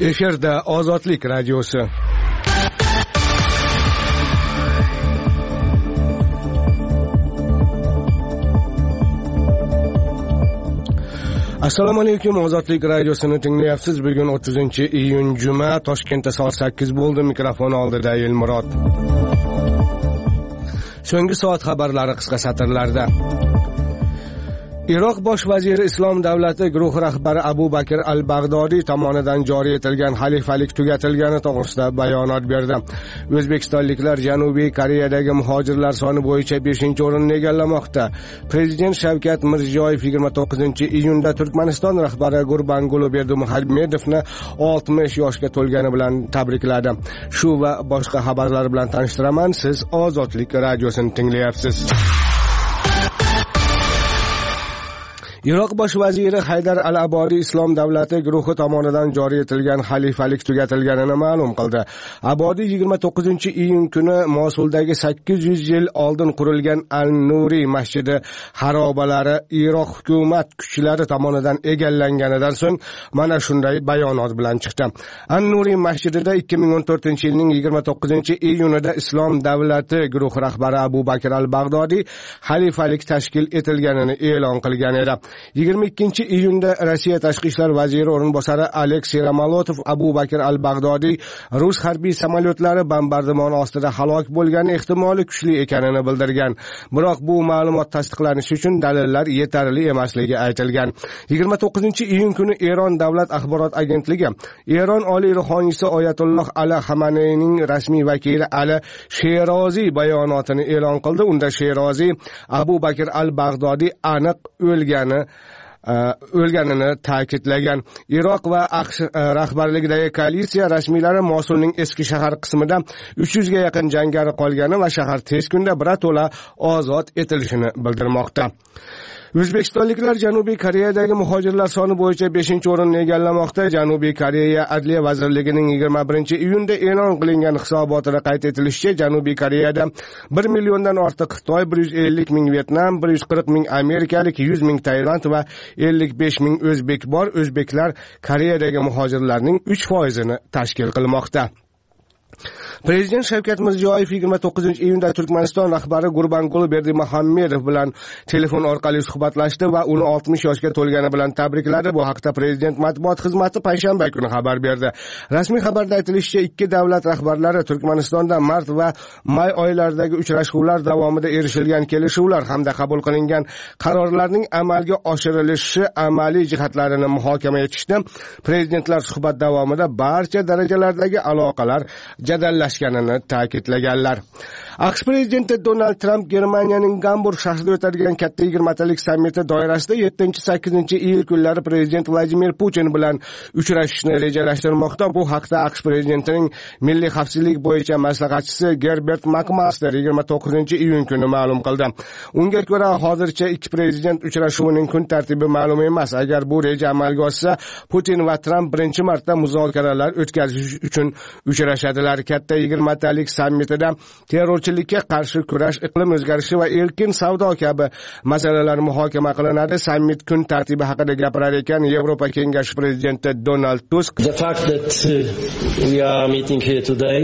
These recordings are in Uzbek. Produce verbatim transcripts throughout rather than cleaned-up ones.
Efirda Ozodlik radiosi. Assalomu alaykum, Ozodlik radiosini tinglayapsiz. Bugun o'ttizinchi iyun juma, Toshkentda soat sakkiz bo'ldi. Mikrofon oldida Elmurod. So'nggi soat xabarlari qisqa satrlarda. Iroq bosh vaziri Islom davlati guruhi rahbari Abu Bakr al-Bag'dodiy tomonidan joriy etilgan xalifalik tugatilgani to'g'risida bayonot berdi. O'zbekistonliklar Janubiy Koreyadagi muhojirlar soni bo'yicha beshinchi o'rinni egallamoqda. Prezident Shavkat Mirziyoyev yigirma to'qqizinchi iyunda Turkmaniston rahbari Gurbanguli Berdimuhamedovni oltmish yoshga to'lgani bilan tabrikladi. Shu va boshqa xabarlar bilan tanishtiraman. Siz Ozodlik radiosini tinglayapsiz. Iroq bosh vaziri Haydar al-Abodiy Islom davlati guruhi tomonidan joriy etilgan xalifalik tugatilganini ma'lum qildi. Abodiy yigirma to'qqizinchi iyun kuni Mosuldagi sakkiz yuz yil oldin qurilgan Al-Nuriy masjidi xarobalari Iroq hukumat kuchlari tomonidan egallanganidan so'ng mana shunday bayonot bilan chiqdi. Al-Nuriy masjidida ikki ming o'n to'rtinchi yilning yigirma to'qqizinchi iyunida Islom davlati guruhi rahbari Abu Bakr al-Bag'dodiy xalifalik tashkil etilganini e'lon qilgan edi. yigirma ikkinchi iyunda Rossiya tashqi ishlar vaziri o'rinbosari Aleksey Ramolotov Abu Bakr al-Bag'dodiy rus harbiy samolyotlari bombardimoni ostida halok bo'lgani ehtimoli kuchli ekanini bildirgan. Biroq bu ma'lumot tasdiqlanishi uchun dalillar yetarli emasligi aytilgan. yigirma to'qqizinchi iyun kuni Eron davlat axborot agentligi Eron oliy ruhoniysi Oyatulloh Ali Xamaneyning rasmiy vakili Ali Sheroziy bayonotini e'lon qildi. Unda Sheroziy Abu Bakr al-Bag'dodiy aniq o'lgani o'lganini ta'kidlagan. Iroq va AQSh rahbarligidagi koalitsiya rasmiylari Mosulning eski shahar qismida uch yuzga yaqin jangari qolgani va shahar tez kunda birato'la ozod etilishini bildirmoqda. O'zbekistonliklar Janubiy Koreyadagi muhojirlar soni bo'yicha beshinchi o'rinni egallamoqda. Janubiy Koreya Adliya vazirligining yigirma birinchi iyunda e'lon qilingan hisobotida qayd etilishicha, Janubiy Koreyada bir milliondan ortiq Xitoy, bir yuz ellik ming Vyetnam, bir yuz qirq ming amerikalik, yuz ming Tailand va ellik besh ming o'zbek bor. O'zbeklar Koreyadagi muhojirlarning uch foizini tashkil qilmoqda. Prezident Shavkat Mirziyoyev yigirma to'qqizinchi iyunda Turkmaniston rahbari Gurbanguli Berdimuhamedov bilan telefon orqali suhbatlashdi va uni oltmish yoshga to'lgani bilan tabrikladi. Bu haqda Prezident matbuot xizmati payshanba kuni xabar berdi. Rasmiy xabarda aytilishicha, ikki davlat rahbarlari Turkmanistonda mart va may oylaridagi uchrashuvlar davomida erishilgan kelishuvlar hamda qabul qilingan qarorlarning amalga oshirilishi amaliy jihatlarini muhokama etishdi. Prezidentlar suhbat davomida barcha darajalardagi aloqalar jadallashganini ta'kidlaganlar. AQSh prezidenti Donald Trump Germaniyaning Gamburg shahrida o'tadigan katta yigirmatalik sammiti doirasida yettinchi sakkizinchi iyul kunlari prezident Vladimir Putin bilan uchrashishni rejalashtirmoqda. Bu haqda AQSh prezidentining milliy xavfsizlik bo'yicha maslahatchisi Gerbert McMaster yigirma to'qqizinchi iyun kuni ma'lum qildi. Unga ko'ra, hozircha ikki prezident uchrashuvining kun tartibi ma'lum emas. Agar bu reja amalga oshsa, Putin va Trump birinchi marta muzokaralar o'tkazish uchun uchrashadilar. Katta yigirmatalik sammitida terrorchilikka qarshi kurash, iqlim o'zgarishi va erkin savdo kabi masalalar muhokama qilinadi. Sammit kun tartibi haqida gapirar ekan Yevropa Kengashi prezidenti Donald Tusk. The fact that uh, we are meeting here today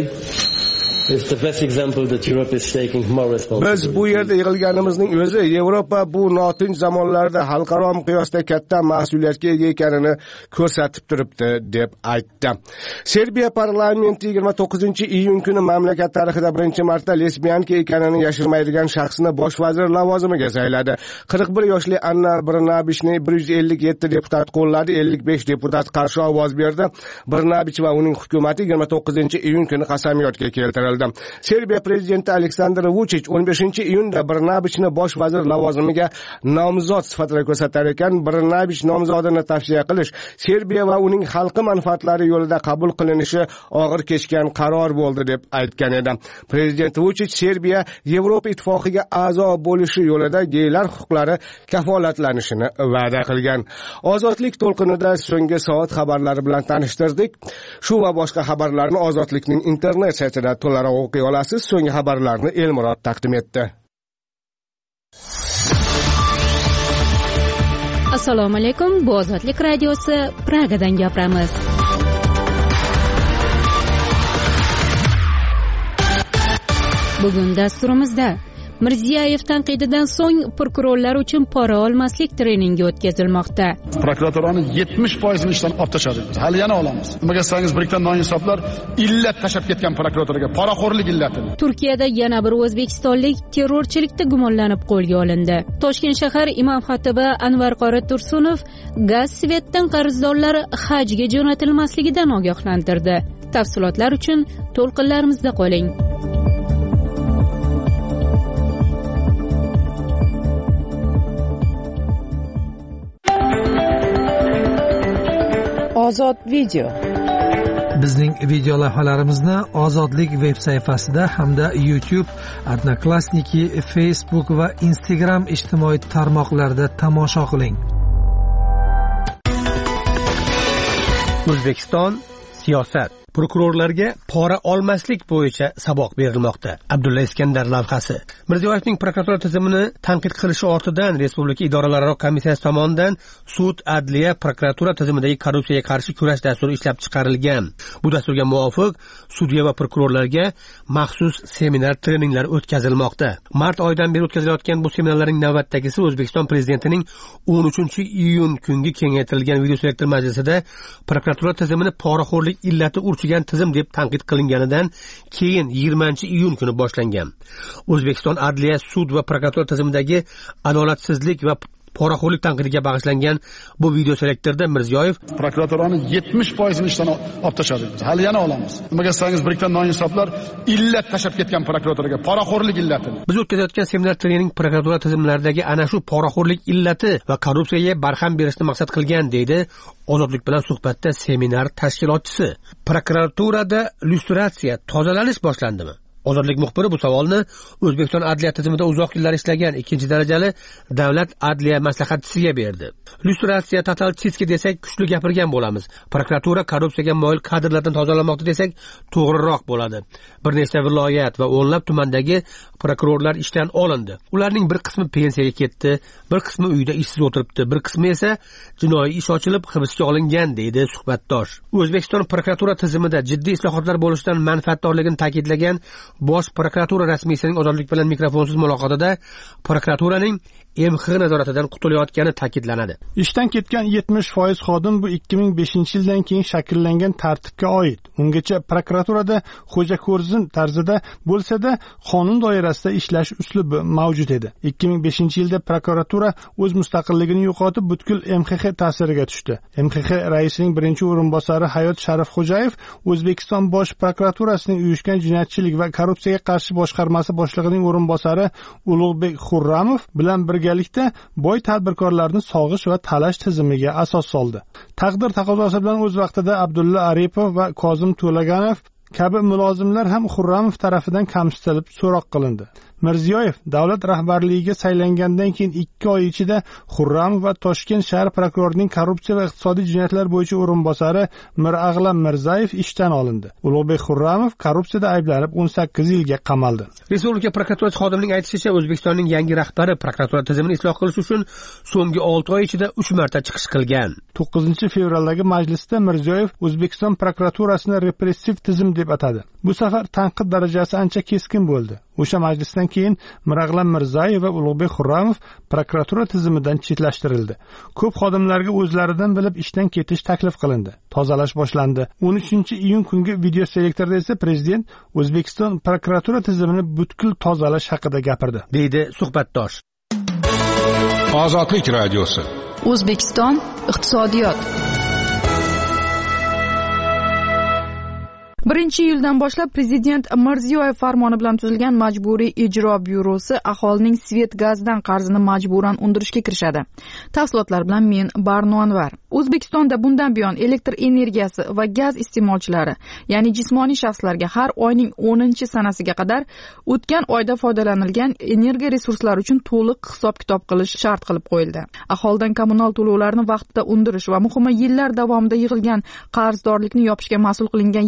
is the best example that Europe is taking more responsibility. Biz bu yerda yig'ilganimizning o'zi Yevropa bu notinch zamonlarda xalqaro miqyosda katta mas'uliyatga ega ekanini ko'rsatib turibdi deb aytdi. Serbiya parlamenti yigirma to'qqizinchi iyun kuni mamlakat tarixida birinchi marta lesbiyanka ekanini yashirmaydigan shaxsni bosh vazir lavozimiga sayladi. qirq bir yoshli Anna Brnabichni bir yuz ellik yetti deputat qo'lladi, ellik besh deputat qarshi ovoz berdi. Brnabich va uning hukumati yigirma to'qqizinchi iyun kuni qasamyodga keltirildi. Serbiya prezidenti Aleksandr Vuchich o'n beshinchi iyunda Brnabichni bosh vazir lavozimiga nomzod sifatida ko'rsatar ekan. Brnabich nomzodini tavsiya qilish Serbiya va uning xalqi manfaatlari yo'lida qabul qilinishi og'ir kechgan qaror bo'ldi deb aytgan edi. Prezident Vuchich Serbiya Yevropa ittifoqiga a'zo bo'lishi yo'lida geylar huquqlari kafolatlanishini va'da qilgan. Ozodlik to'lqinida so'nggi soat xabarlari bilan tanishtirdik. Shu va boshqa xabarlarni Ozodlikning internet saytida to'liq o'qiy olasiz. So'nggi xabarlarni Elmurod taqdim etdi. Assalomu alaykum. Bu Ozodlik radiosi Pragadan gapiramiz. Bugun dasturimizda Mirziyoyev tanqididan so'ng prokurorlar uchun pora olmaslik treningi o'tkazilmoqda. Prokuraturani yetmish foiz ishdan olib tashladi. Hali yana olamiz. Nimaga desangiz, birikdan noinsoflar illat tashab ketgan prokuraturaga, poraxo'rlik illati. Turkiyada yana bir o'zbekistonlik terrorchilikda gumonlanib qo'lga olindi. Toshkent shahar imom xatibi Anvar qori Tursunov gaz svetdan qarzdorlar hajga jo'natilmasligidan ogohlantirdi. Tafsilotlar uchun to'lqinlarimizda qoling. Ozod video. Bizning video lavhalarimizni Ozodlik veb sayfasida hamda YouTube, Odnoklassniki, Facebook va Instagram ijtimoiy tarmoqlarida tomosha qiling. O'zbekiston siyosat. Prokurorlarga pora olmaslik bo'yicha saboq berilmoqda. Abdulla Iskandar lavhasi. Mirziyoyevning prokuratura tizimini tanqid qilishi ortidan Respublika idoralararo komissiyasi tomonidan sud, adliya, prokuratura tizimidagi korrupsiyaga qarshi kurash dasturi ishlab chiqarilgan. Bu dasturga muvofiq sudya va prokurorlarga maxsus seminar, treninglar o'tkazilmoqda. Mart oyidan beri o'tkazilayotgan bu seminarlarning navbatdagisi O'zbekiston prezidentining o'n uchinchi iyun kungi kengaytirilgan videoselektor majlisida prokuratura tizimini poraxo'rlik illati urchigan tizim deb tanqid qilinganidan keyin yigirmanchi iyun kuni boshlangan. O'zbekiston adliya, sud va prokuratura tizimidagi adolatsizlik va poraxo'rlik tanqidiga bag'ishlangan bu video selektorda Mirziyoyev prokuraturani yetmish foiz ishdan olib tashladi. Hali yana olamiz. Nimaga desangiz, birikdan noinsoflar illat tashab ketgan prokuraturaga, poraxo'rlik illati. Biz o'tkazayotgan seminar trening prokuratura tizimlaridagi ana shu poraxo'rlik illati va korrupsiyaga barham berishni maqsad qilgan, deydi Ozodlik bilan suhbatda seminar tashkilotchisi. Prokuraturada lyustratsiya, tozalanish boshlandimi? Ozodlik muxbiri bu savolni O'zbekiston adliya tizimida uzoq yillar ishlagan ikkinchi darajali davlat adliya maslahatchisiga berdi. Lyustratsiya, totalchistga desak kuchli gapirgan bo'lamiz. Prokuratura korrupsiyaga moyil kadrlardan tozalamoqda desak to'g'riroq bo'ladi. Bir nechta viloyat va o'nlab tumandagi prokurorlar ishdan olindi. Ularning bir qismi pensiyaga ketdi, bir qismi uyda ishsiz o'tiribdi, bir qismi esa jinoiy ish ochilib hibsga olingan, deydi suhbatdosh. O'zbekiston prokuratura tizimida jiddiy islohotlar bo'lishidan manfaatdorligini ta'kidlagan Bosh prokuratura rasmiysining Ozodlik bilan mikrofonsiz muloqotida prokuraturaning M X nazoratidan qutulayotgani ta'kidlanadi. Ishdan ketgan yetmish foiz xodim bu ikki ming beshinchi yildan keyin shakllangan tartibga oid. Ungacha prokuraturada xo'jako'rzin tarzida bo'lsa-da, qonun doirasida ishlash uslubi mavjud edi. ikki ming beshinchi yilda prokuratura o'z mustaqilligini yo'qotib, butkul M X ta'siriga tushdi. M X raisining birinchi o'rinbosari Hayot Sharifxo'jayev O'zbekiston Bosh prokuraturasining uyushgan jinoyatchilik va korrupsiyaga qarshi boshqarmasi boshlig'ining o'rinbosari Ulug'bek Xurramov bilan birgalikda boy tadbirkorlarni sog'ish va talash tizimiga asos soldi. Taqdir taqozosi bilan o'z vaqtida Abdulla Aripov va Kozim To'laganov kabi mulozimlar ham Xurramov tarafidan kamsitilib so'roq qilindi. Mirziyoyev davlat rahbarligiga saylangandan keyin ikki oy ichida Xurramov va Toshkent shahar prokurorining korrupsiya va iqtisodiy jinoyatlar bo'yicha o'rinbosari Mirag'lam Mirzayev ishdan olindi. Ulug'bek Xurramov korrupsiyada ayblanib o'n sakkiz yilga qamaldi. Respublika prokuraturasi xodimining aytishicha, O'zbekistonning yangi rahbari prokuratura tizimini isloh qilish uchun so'nggi olti oy ichida uch marta chiqish qilgan. to'qqizinchi fevraldagi majlisda Mirziyoyev O'zbekiston prokuraturasini repressiv tizim deb atadi. Bu safar tanqid darajasi ancha keskin bo'ldi. O'sha majlisdan keyin Mirag'lam Mirzayev va Ulug'bek Xurramov prokuratura tizimidan chetlashtirildi. Ko'p xodimlarga o'zlaridan bilib ishdan ketish taklif qilindi. Tozalash boshlandi. o'n uchinchi iyun kungi video selektorda esa prezident O'zbekiston prokuratura tizimini butkul tozalash haqida gapirdi, deydi suhbatdosh. Ozodlik radiosi. O'zbekiston iqtisodiyot. birinchi iyuldan boshlab Prezident Mirziyoyev farmoni bilan tuzilgan Majburiy ijro byurosi aholining svet gazdan qarzini majburan undirishga kirishadi. Tafsilotlar bilan men Barno Anvar. O'zbekistonda bundan buyon elektr energiyasi va gaz iste'molchilari, ya'ni jismoniy shaxslarga har oyning o'ninchi sanasiga qadar o'tgan oyda foydalanilgan energiya resurslari uchun to'liq hisob-kitob qilish shart qilib qo'yildi. Aholidan kommunal to'lovlarni vaqtida undirish va muhimi yillar davomida yig'ilgan qarzdorlikni yopishga mas'ul qilingan yangi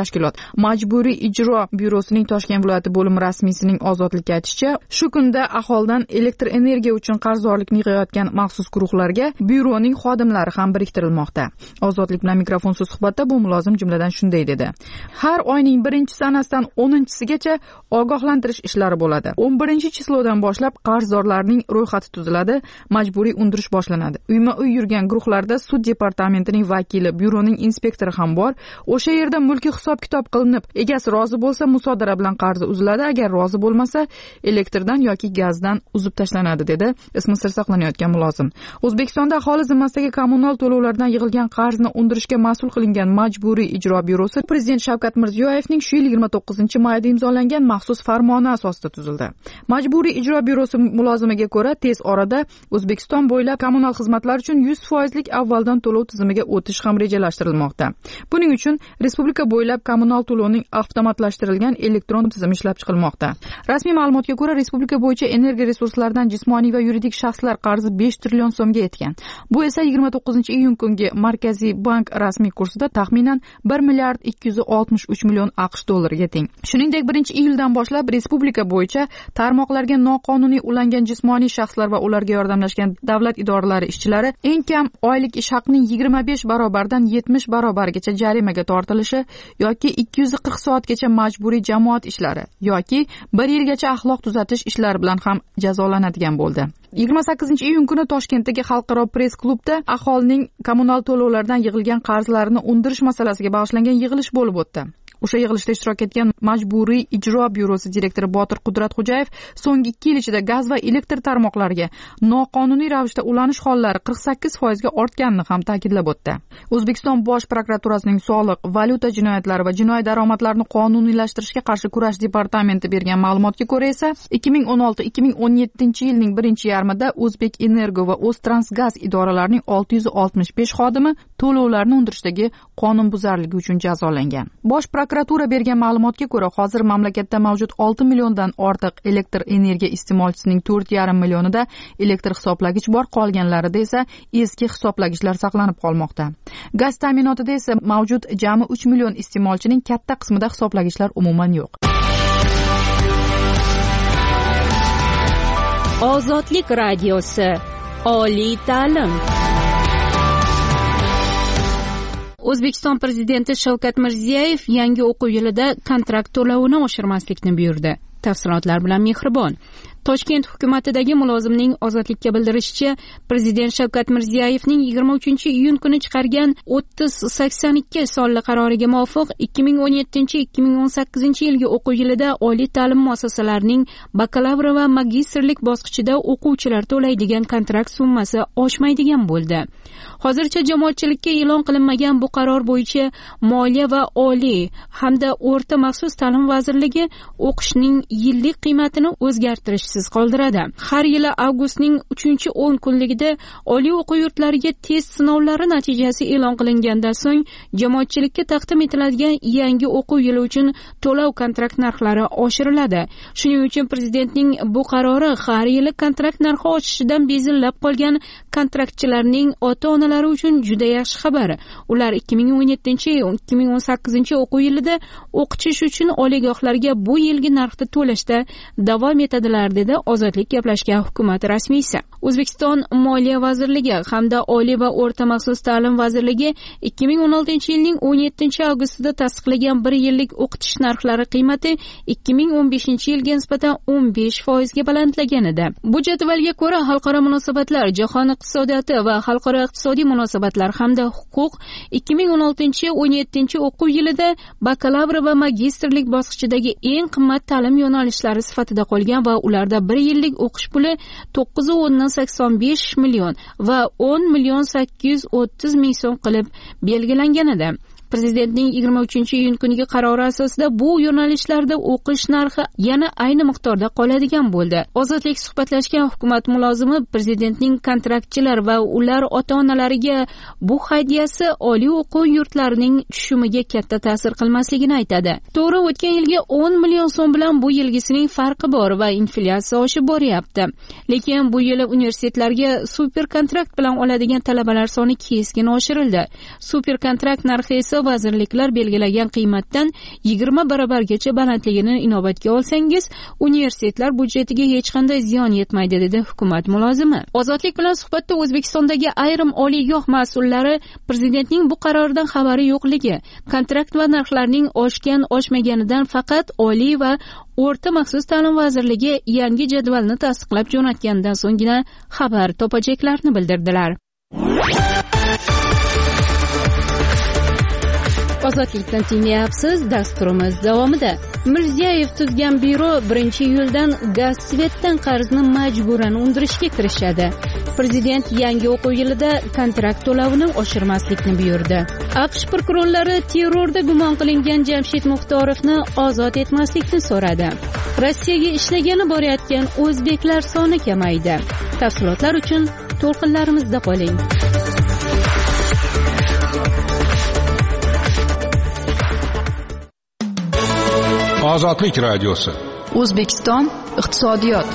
tashkilot. Majburiy ijro byurosining Toshkent viloyati bo'limi rasmiysining Ozodlikka aytishicha, shu kunda aholidan elektr energiya uchun qarzdorlikni yig'ayotgan maxsus guruhlarga byuroning xodimlari ham biriktirilmoqda. Ozodlik bilan mikrofonsiz suhbatda bu mulozim jumladan shunday dedi: har oyning birinchi sanasidan o'ninchisigacha ogohlantirish ishlari bo'ladi. o'n birinchi chislodan boshlab qarzdorlarning ro'yxati tuziladi, majburiy undirish boshlanadi. Uyma-uy yurgan guruhlarda sud departamentining vakili, byuroning inspektori ham bor. O'sha yerda mulkiy hisob-kitob qilinib, egasi rozi bo'lsa musodara bilan qarzi uziladi, agar rozi bo'lmasa elektrdan yoki gazdan uzib tashlanadi, dedi ismi sir saqlanayotgan mulozim. O'zbekistonda aholi zimmasidagi kommunal to'lovlardan yig'ilgan qarzni undirishga mas'ul qilingan Majburiy ijro byurosi Prezident Shavkat Mirziyoyevning shu yil yigirma to'qqizinchi mayda imzolangan maxsus farmoni asosida tuzildi. Majburiy ijro byurosi mulozimiga ko'ra, tez orada O'zbekiston bo'ylab kommunal xizmatlar uchun yuz foizlik avvaldan to'lov tizimiga o'tish ham rejalashtirilmoqda. Buning uchun respublika bo'ylab kommunal to'lovning avtomatlashtirilgan elektron tizimi ishlab chiqilmoqda. Rasmiy ma'lumotga ko'ra, respublika bo'yicha energiya resurslaridan jismoniy va yuridik shaxslar qarzi besh trillion so'mga yetgan. Bu esa yigirma to'qqizinchi iyun kungi Markaziy bank rasmiy kursida taxminan bir milliard ikki yuz oltmish uch million AQSh dollariga teng. Shuningdek, birinchi iyuldan boshlab respublika bo'yicha tarmoqlarga noqonuniy ulangan jismoniy shaxslar va ularga yordamlashgan davlat idoralari ishchilari eng kam oylik ish haqining yigirma besh barobardan yetmish barobargacha jarimaga tortilishi yoki ikki yuz qirq soatgacha majburiy jamoat ishlari yoki bir yilgacha axloq tuzatish ishlari bilan ham jazolanadigan bo'ldi. yigirma sakkizinchi iyun kuni Toshkentdagi xalqaro press klubda aholining kommunal to'lovlardan yig'ilgan qarzlarini undirish masalasiga bag'ishlangan yig'ilish bo'lib o'tdi. O'sha yig'ilishda ishtirok etgan Majburiy ijro byurosi direktori Botir Qudratxo'jayev so'nggi ikki yil ichida gaz va elektr tarmoqlariga noqonuniy ravishda ulanish hollari qirq sakkiz foizga ortganini ham ta'kidlab o'tdi. O'zbekiston Bosh prokuraturasining soliq, valyuta jinoyatlari va jinoiy daromadlarni qonuniylashtirishga qarshi kurash departamenti bergan ma'lumotga ko'ra esa ikki ming o'n olti ikki ming o'n yettinchi yilning birinchi yarmida O'zbek Energo va O'ztransgaz idoralarining olti yuz oltmish besh xodimi to'lovlarni undirishdagi qonunbuzarligi uchun jazolangan. Bosh prokuratura bergan ma'lumotga ko'ra, hozir mamlakatda mavjud olti milliondan ortiq elektr energiya iste'molchisining to'rt yarim millionida elektr hisoblagich bor, qolganlarida esa eski hisoblagichlar saqlanib qolmoqda. Gaz ta'minotida esa mavjud jami uch million iste'molchining katta qismida hisoblagichlar umuman yo'q. Ozodlik radiosi, oliy ta'lim. O'zbekiston prezidenti Shavkat Mirziyoyev yangi o'quv yilida kontrakt to'lovini oshirmaslikni buyurdi. Tafsilotlar bilan Mehribon. Toshkent hukumatidagi mulozimning Ozodlikka bildirishicha, Prezident Shavkat Mirziyoyevning yigirma uchinchi iyun kuni chiqargan o'ttiz sakson ikki sonli qaroriga muvofiq ikki ming o'n yettinchi ikki ming o'n sakkizinchi yilgi o'quv yilida oliy ta'lim muassasalarining bakalavr va magistrlik bosqichida o'quvchilar to'laydigan kontrakt summasi oshmaydigan bo'ldi. Hozircha jamoatchilikka e'lon qilinmagan bu qaror bo'yicha Moliya va oliy hamda o'rta maxsus ta'lim vazirligi o'qishning yillik qiymatini o'zgartirishsiz qoldiradi. Har yili avgustning uchinchi o'n kunligida oliy o'quv yurtlariga test sinovlari natijasi e'lon qilingandan so'ng jamoatchilikka taqdim etiladigan yangi o'quv yili uchun to'lov kontrakt narxlari oshiriladi. Shuning uchun prezidentning bu qarori har yili kontrakt narxi oshishidan bezillab qolgan kontraktchilarning ota-onalari uchun juda yaxshi xabar. Ular ikki ming o'n yettinchi ikki ming o'n sakkizinchi o'quv yilida o'qitish uchun oliygohlarga bu yilgi narxda to'lashda davom etadilar, dedi Ozodlik gaplashgan hukumat rasmiysi. O'zbekiston Moliya vazirligi hamda Oliy va o'rta maxsus ta'lim vazirligi ikki ming o'n oltinchi yilning o'n yettinchi avgustida tasdiqlagan bir yillik o'qitish narxlari qiymati ikki ming o'n beshinchi yilga nisbatan o'n besh foizga balandlagan edi. Bu jadvalga ko'ra xalqaro munosabatlar, jahon iqtisodiyoti va xalqaro iqtisodiy munosabatlar hamda huquq ikki ming o'n oltinchi o'n yettinchi o'quv yilida bakalavr va magistrlik bosqichidagi eng qimmat ta'lim yo'nalishlari sifatida qolgan va ularda bir yillik o'qish puli to'qqiz o'ndan sakson besh million va o'n million sakkiz yuz o'ttiz ming so'm qilib belgilangan edi. Prezidentning yigirma uchinchi iyun kungi qarori asosida bu yo'nalishlarda o'qish narxi yana ayni miqdorda qoladigan bo'ldi. Ozodlik suhbatlashgan hukumat mulozimi prezidentning kontraktchilar va ular ota-onalariga bu hadyasi oliy o'quv yurtlarining tushumiga katta ta'sir qilmasligini aytadi. To'g'ri, o'tgan yilgi o'n million so'm bilan bu yilgisining farqi bor va inflyatsiya oshib boryapti. Lekin bu yil universitetlarga super kontrakt bilan oladigan talabalar soni keskin oshirildi. Super kontrakt narxi esa esa vazirliklar belgilagan qiymatdan yigirma barobargacha balandligini inobatga olsangiz, universitetlar budjetiga hech qanday ziyon yetmaydi, dedi hukumat mulozimi. Ozodlik bilan suhbatda O'zbekistondagi ayrim oliygoh mas'ullari prezidentning bu qaroridan xabari yo'qligi, kontrakt va narxlarning oshgan oshmaganidan faqat oliy va o'rta maxsus ta'lim vazirligi yangi jadvalni tasdiqlab jo'natgandan so'nggina xabar topajaklarini bildirdilar. Ozodlikdan tinglayapsiz. Dasturimiz davomida Mirziyoyev tuzgan byuro birinchi iyuldan gaz svetdan qarzni majburan undirishga kirishadi. Prezident yangi o'quv yilida kontrakt to'lovini oshirmaslikni buyurdi. AQSh prokurorlari terrorda gumon qilingan Jamshid Muxtorovni ozod etmaslikni so'radi. Rossiyaga ishlagani borayotgan o'zbeklar soni kamaydi. Tafsilotlar uchun to'lqinlarimizda qoling. Ozodlik radiosi. O'zbekiston iqtisodiyot.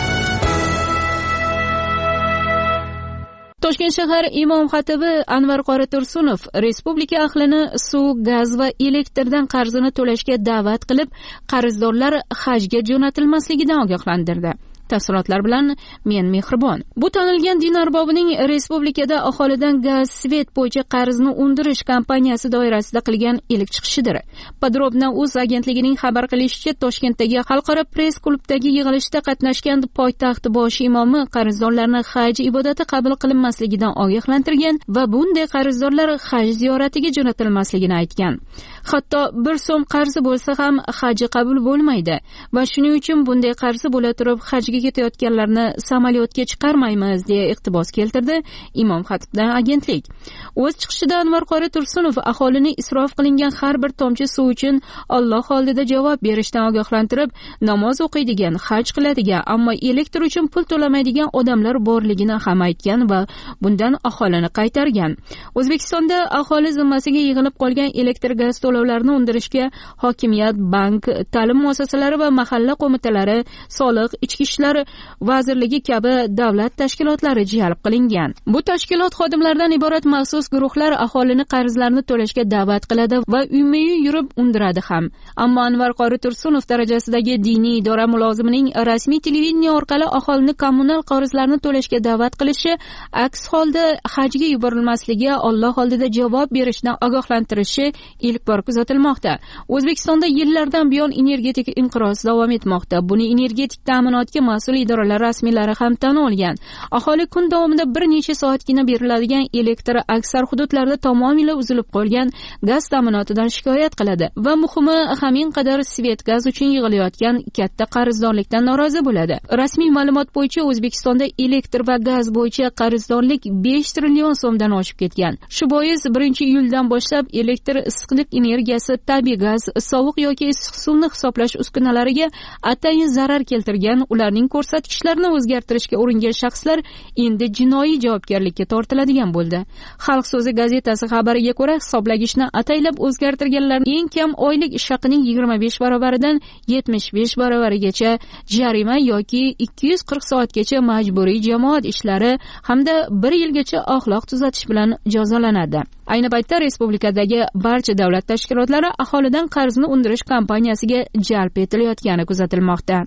Toshkent shahar imom xatibi Anvar qori Tursunov respublika ahlini suv, gaz va elektrdan qarzini to'lashga da'vat qilib, qarzdorlar hajga jo'natilmasligidan ogohlantirdi. Tafsilotlar bilan men Mehribon. Bu tanilgan din arbobining respublikada aholidan gaz, svet bo'yicha qarzni undirish kompaniyasi doirasida qilgan ilk chiqishidir. Podrobna uz agentligining xabar qilishicha, Toshkentdagi xalqaro press klubdagi yig'ilishda qatnashgan poytaxt bosh imomi qarzdorlarni haj ibodati qabul qilinmasligidan ogohlantirgan va bunday qarzdorlar haj ziyoratiga jo'natilmasligini aytgan. Hatto bir so'm qarzi bo'lsa ham haji qabul bo'lmaydi va shuning uchun bunday qarzi bo'la turib hajga ketayotganlarni samolyotga chiqarmaymiz deya iqtibos keltirdi imom xatibdan agentlik. O'z chiqishida Anvar qori Tursunov aholini isrof qilingan har bir tomchi suv uchun Alloh oldida javob berishdan ogohlantirib, namoz o'qiydigan, haj qiladigan, ammo elektr uchun pul to'lamaydigan odamlar borligini ham aytgan va bundan aholini qaytargan. O'zbekistonda aholi zimmasiga yig'ilib qolgan elektr gaz to'lovlarini undirishga hokimiyat, bank, ta'lim muassasalari va mahalla qo'mitalari, soliq, ichki ishlar vazirligi kabi davlat tashkilotlari jalb qilingan. Bu tashkilot xodimlaridan iborat maxsus guruhlar aholini qarzlarini to'lashga da'vat qiladi va uyma-uy yurib undiradi ham. Ammo Anvar qori Tursunov darajasidagi diniy idora mulozimining rasmiy televideniya orqali aholini kommunal qarzlarni to'lashga da'vat qilishi, aks holda hajga yuborilmasligi, Alloh oldida javob berishdan ogohlantirishi ilk bor kuzatilmoqda. O'zbekistonda yillardan buyon energetik inqiroz davom etmoqda. Buni energetik ta'minotga mas'ul idoralar rasmiylari ham tan olgan. Aholi kun davomida bir necha soatgina beriladigan elektr aksar hududlarda tamomila uzilib qolgan gaz ta'minotidan shikoyat qiladi va muhimi hamin qadar svet gaz uchun yig'ilayotgan katta qarzdorlikdan norozi bo'ladi. Rasmiy ma'lumot bo'yicha O'zbekistonda elektr va gaz bo'yicha qarzdorlik besh trillion so'mdan oshib ketgan. Shu bois birinchi iyuldan boshlab elektr, issiqlik energiyasi, tabiiy gaz, sovuq yoki issiq suvni hisoblash uskunalariga atayin zarar keltirgan, ularning ko'rsatkichlarini o'zgartirishga uringan shaxslar endi jinoiy javobgarlikka tortiladigan bo'ldi. Xalq so'zi gazetasi xabariga ko'ra, hisoblagichni ataylab o'zgartirganlarning eng kam oylik ish haqining yigirma besh barobaridan yetmish besh barobarigacha jarima yoki ikki yuz qirq soatgacha majburiy jamoat ishlari hamda bir yilgacha axloq tuzatish bilan jazolanadi. Ayni paytda respublikadagi barcha davlat tashkilotlari aholidan qarzni undirish kompaniyasiga jalb etilayotgani kuzatilmoqda.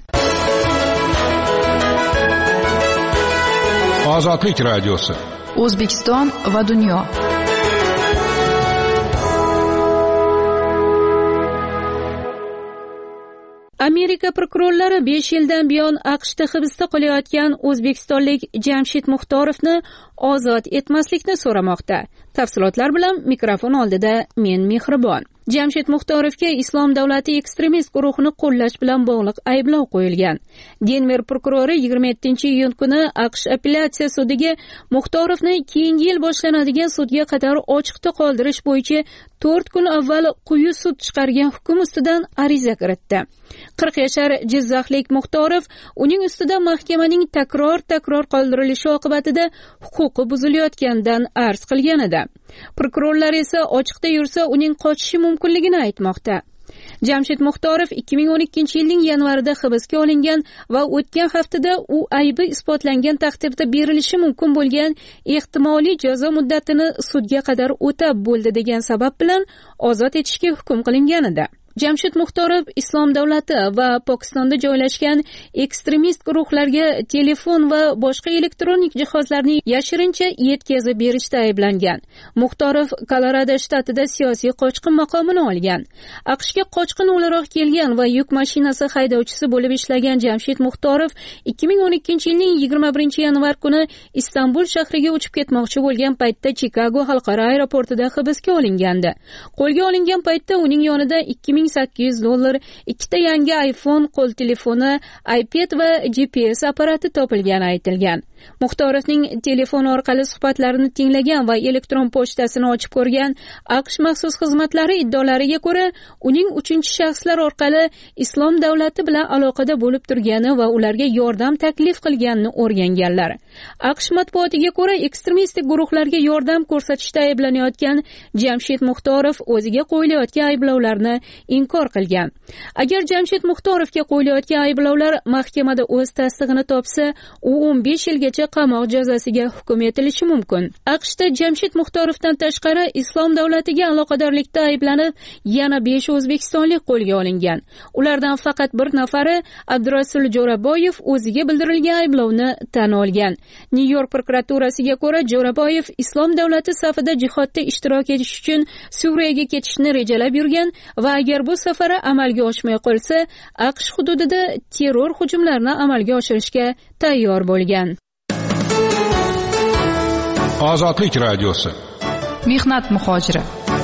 Ozodlik radiosi. O'zbekiston va dunyo. Amerika prokurorlari besh yildan buyon AQShda hibsda qolayotgan o'zbekistonlik Jamshid Muxtorovni ozod etmaslikni so'ramoqda. Tafsilotlar bilan mikrofon oldida men Mehribon. Jamshid Muxtorovga Islom davlati ekstremist guruhini qo'llash bilan bog'liq ayblov qo'yilgan. Denver prokurori yigirma yettinchi iyun kuni AQSh apellyatsiya sudiga Muxtorovni keyingi yil boshlanadigan sudga qadar ochiqda qoldirish bo'yicha to'rt kun avval quyi sud chiqargan hukm ustidan ariza kiritdi. qirq yashar jizzaxlik Muxtorov uning ustidan mahkamaning takror-takror qoldirilishi oqibatida huquqi buzilayotganidan arz qilgan edi. Prokurorlar esa ochiqda yursa uning qochishi mumkinligini aytmoqda. Jamshid Muxtorov ikki ming o'n ikkinchi yilning yanvarida hibsga olingan va o'tgan haftada u aybi isbotlangan taqdirda berilishi mumkin bo'lgan ehtimoliy jazo muddatini sudga qadar o'tab bo'ldi degan sabab bilan ozod etishga hukm qilingan edi. Jamshid Muxtorov Islom davlati va Pokistonda joylashgan ekstremist guruhlarga telefon va boshqa elektronik jihozlarni yashirincha yetkazib berishda ayblangan. Muxtorov Kolorado shtatida siyosiy qochqin maqomini olgan. AQShga qochqin o'laroq kelgan va yuk mashinasi haydovchisi bo'lib ishlagan Jamshid Muxtorov ikki ming o'n ikkinchi yilning yigirma birinchi yanvar kuni Istanbul shahriga uchib ketmoqchi bo'lgan paytda Chikago xalqaro aeroportida hibsga olingandi. Qo'lga olingan paytda uning yonida ikki ming sakkiz yuz dollar, ikkita yangi iPhone, qo'l telefoni, iPad va G P S apparati topilgani aytilgan. Muxtorovning telefon orqali suhbatlarini tinglagan va elektron pochtasini ochib ko'rgan AQSh maxsus xizmatlari iddaolariga ko'ra, uning uchinchi shaxslar orqali Islom davlati bilan aloqada bo'lib turgani va ularga yordam taklif qilganini o'rganganlar. AQSh matbuotiga ko'ra, ekstremistik guruhlarga yordam ko'rsatishda ayblanayotgan Jamshid Muxtorov o'ziga qo'yilayotgan ayblovlarni inkor qilgan. Agar Jamshid Muxtorovga qo'yilayotgan ayblovlar mahkamada o'z tasdig'ini topsa, u o'n besh yilgacha qamoq jazosiga hukm etilishi mumkin. AQShda Jamshid Muxtorovdan tashqari Islom davlatiga aloqadorlikda ayblanib, yana besh o'zbekistonlik qo'lga olingan. Ulardan faqat bir nafari, Abdurasul Jo'raboyev, o'ziga bildirilgan ayblovni tan olgan. Nyu-York prokuraturasiga ko'ra, Jo'raboyev Islom davlati safida jihodda ishtirok etish uchun Suriyaga ketishni rejalab yurgan va agar bu safari amalga oshmay qolsa, AQSh hududida terror hujumlarini amalga oshirishga tayyor bo'lgan. Ozodlik radiosi. Mehnat muhojiri.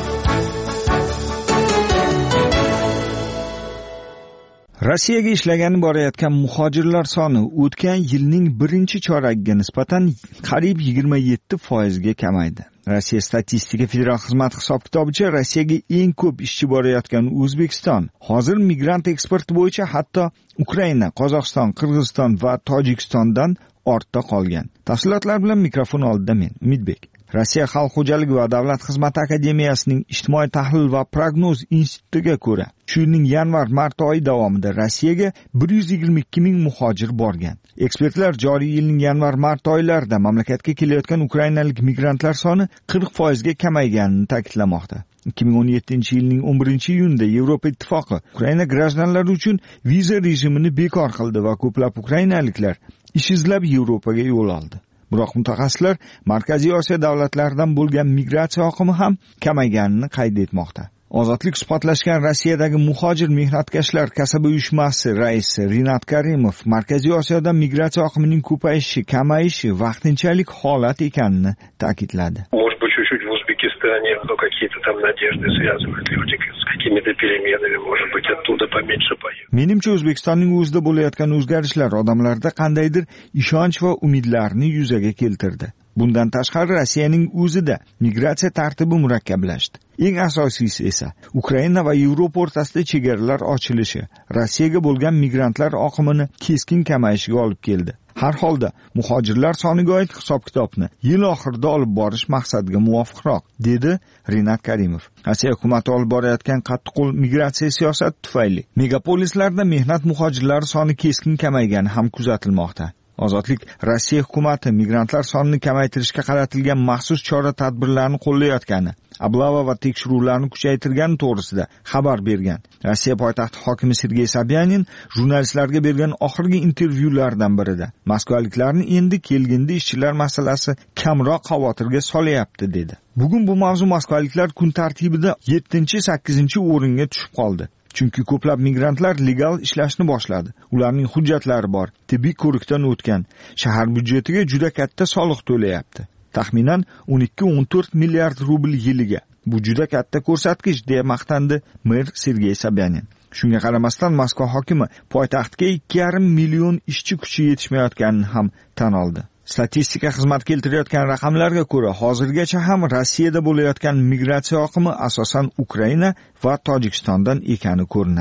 Rossiyaga ishlagani borayotgan muhojirlar soni o'tgan yilning birinchi choragiga nisbatan qariyb yigirma yetti foizga kamaydi. Rossiya statistika federal xizmati hisob-kitobicha Rossiyaga eng ko'p ishchi borayotgan O'zbekiston. Hozir migrant eksporti bo'yicha hatto Ukraina, Qozog'iston, Qirg'iziston va Tojikistondan ortda qolgan. Tafsilotlar bilan mikrofon oldida men, Umidbek. Rossiya Xalq xo'jaligi va davlat xizmati akademiyasining ijtimoiy tahlil va prognoz institutiga ko'ra, shu yilning yanvar-mart oyi davomida Rossiyaga bir yuz yigirma ikki ming muhojir borgan. Ekspertlar joriy yilning yanvar-mart oylarida mamlakatga kelayotgan ukrainalik migrantlar soni qirq foizga kamayganini ta'kidlamoqda. ikki ming o'n yettinchi yilning o'n birinchi iyunida Yevropa ittifoqi Ukraina grajdanlari uchun viza rejimini bekor qildi va ko'plab ukrainaliklar ish izlab Yevropaga yo'l oldi. Biroq mutaxassislar Markaziy Osiyo davlatlaridan bo'lgan migratsiya oqimi ham kamayganini qayd etmoqda. Ozodlik suhbatlashgan Rossiyadagi muhojir mehnatkashlar kasaba uyushmasi raisi Rinat Karimov Markaziy Osiyodan migratsiya oqimining ko'payishi, kamayishi vaqtinchalik holat ekanini ta'kidladi. Чуть-чуть в Узбекистане, но какие-то там надежды связывают люди с какими-то переменами, может быть, оттуда поменьше поедут. Menimcha O'zbekistonning o'zida bo'layotgan o'zgarishlar odamlarda qandaydir ishonch va umidlarni yuzaga keltirdi. Bundan tashqari Rossiyaning o'zida migratsiya tartibi murakkablashdi. Eng asosiysi esa Ukraina va Yevropa o'rtasida chegaralar ochilishi Rossiyaga bo'lgan migrantlar oqimini keskin kamayishiga olib keldi. Har holda muhojirlar soniga oid hisob-kitobni yil oxirida olib borish maqsadiga muvofiqroq, dedi Rinat Karimov. Rossiya hukumati olib borayotgan qattiqqo'l migratsiya siyosati tufayli megapolislarda mehnat muhojirlari soni keskin kamaygani ham kuzatilmoqda. Ozodlik Rossiya hukumati migrantlar sonini kamaytirishga qaratilgan maxsus chora-tadbirlarni qo'llayotgani, ablava va tekshiruvlarni kuchaytirgani to'g'risida xabar bergan. Rossiya poytaxti hokimi Sergey Sobyanin jurnalistlarga bergan oxirgi intervyulardan birida moskvaliklarni endi kelgindi ishchilar masalasi kamroq xavotirga solyapti dedi. Bugun bu mavzu moskvaliklar kun tartibida yettinchi sakkizinchi o'ringa tushib qoldi. Chunki ko'plab migrantlar legal ishlashni boshladi. Ularning hujjatlari bor, tibbiy ko'rikdan o'tgan, shahar byudjetiga juda katta soliq to'layapti. Taxminan o'n ikki o'n to'rt milliard rubl yiliga. Bu juda katta ko'rsatkich, deya maqtandi mer Sergey Sobyanin. Shunga qaramasdan Moskva hokimi poytaxtga ikki yarim million ishchi kuchi yetishmayotganini ham tan oldi. Statistika xizmati keltirayotgan raqamlarga ko'ra, hozirgacha ham Rossiyada bo'layotgan migratsiya oqimi asosan Ukraina va Tojikistondan ekani ko'rinadi.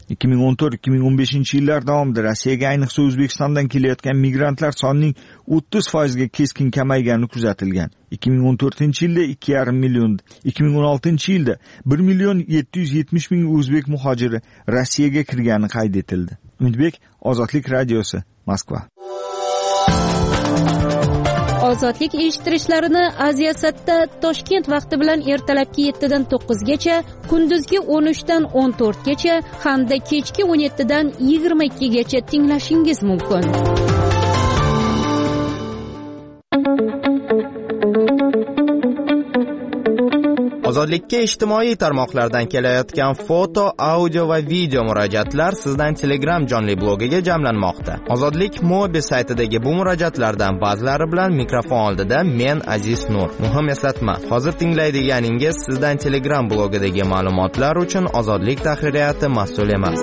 ikki ming o'n to'rt ikki ming o'n beshinchi yillar davomida Rossiyaga ayniqsa O'zbekistondan kelayotgan migrantlar sonining o'ttiz foizga keskin kamaygani kuzatilgan. ikki ming o'n to'rtinchi yilda ikki yarim million, ikki ming o'n oltinchi yilda bir million yetti yuz yetmish ming o'zbek muhojiri Rossiyaga kirgani qayd etildi. Umidbek, Ozodlik radiosi, Moskva. Ozodlik eshittirishlarini Aziyasatda Toshkent vaqti bilan ertalabki yettidan to'qqizgacha, kunduzgi o'n uchdan o'n to'rtgacha hamda kechki o'n yettidan yigirma ikkigacha tinglashingiz mumkin. Ozodlikka ijtimoiy tarmoqlardan kelayotgan foto, audio va video murojaatlar sizdan Telegram jonli blogiga jamlanmoqda. Ozodlik Mobi saytidagi bu murojaatlardan ba'zilari bilan mikrofon oldida men Aziz Nur. Muhim eslatma, hozir tinglaydiganingiz sizdan Telegram blogidagi ma'lumotlar uchun Ozodlik tahririyati mas'ul emas.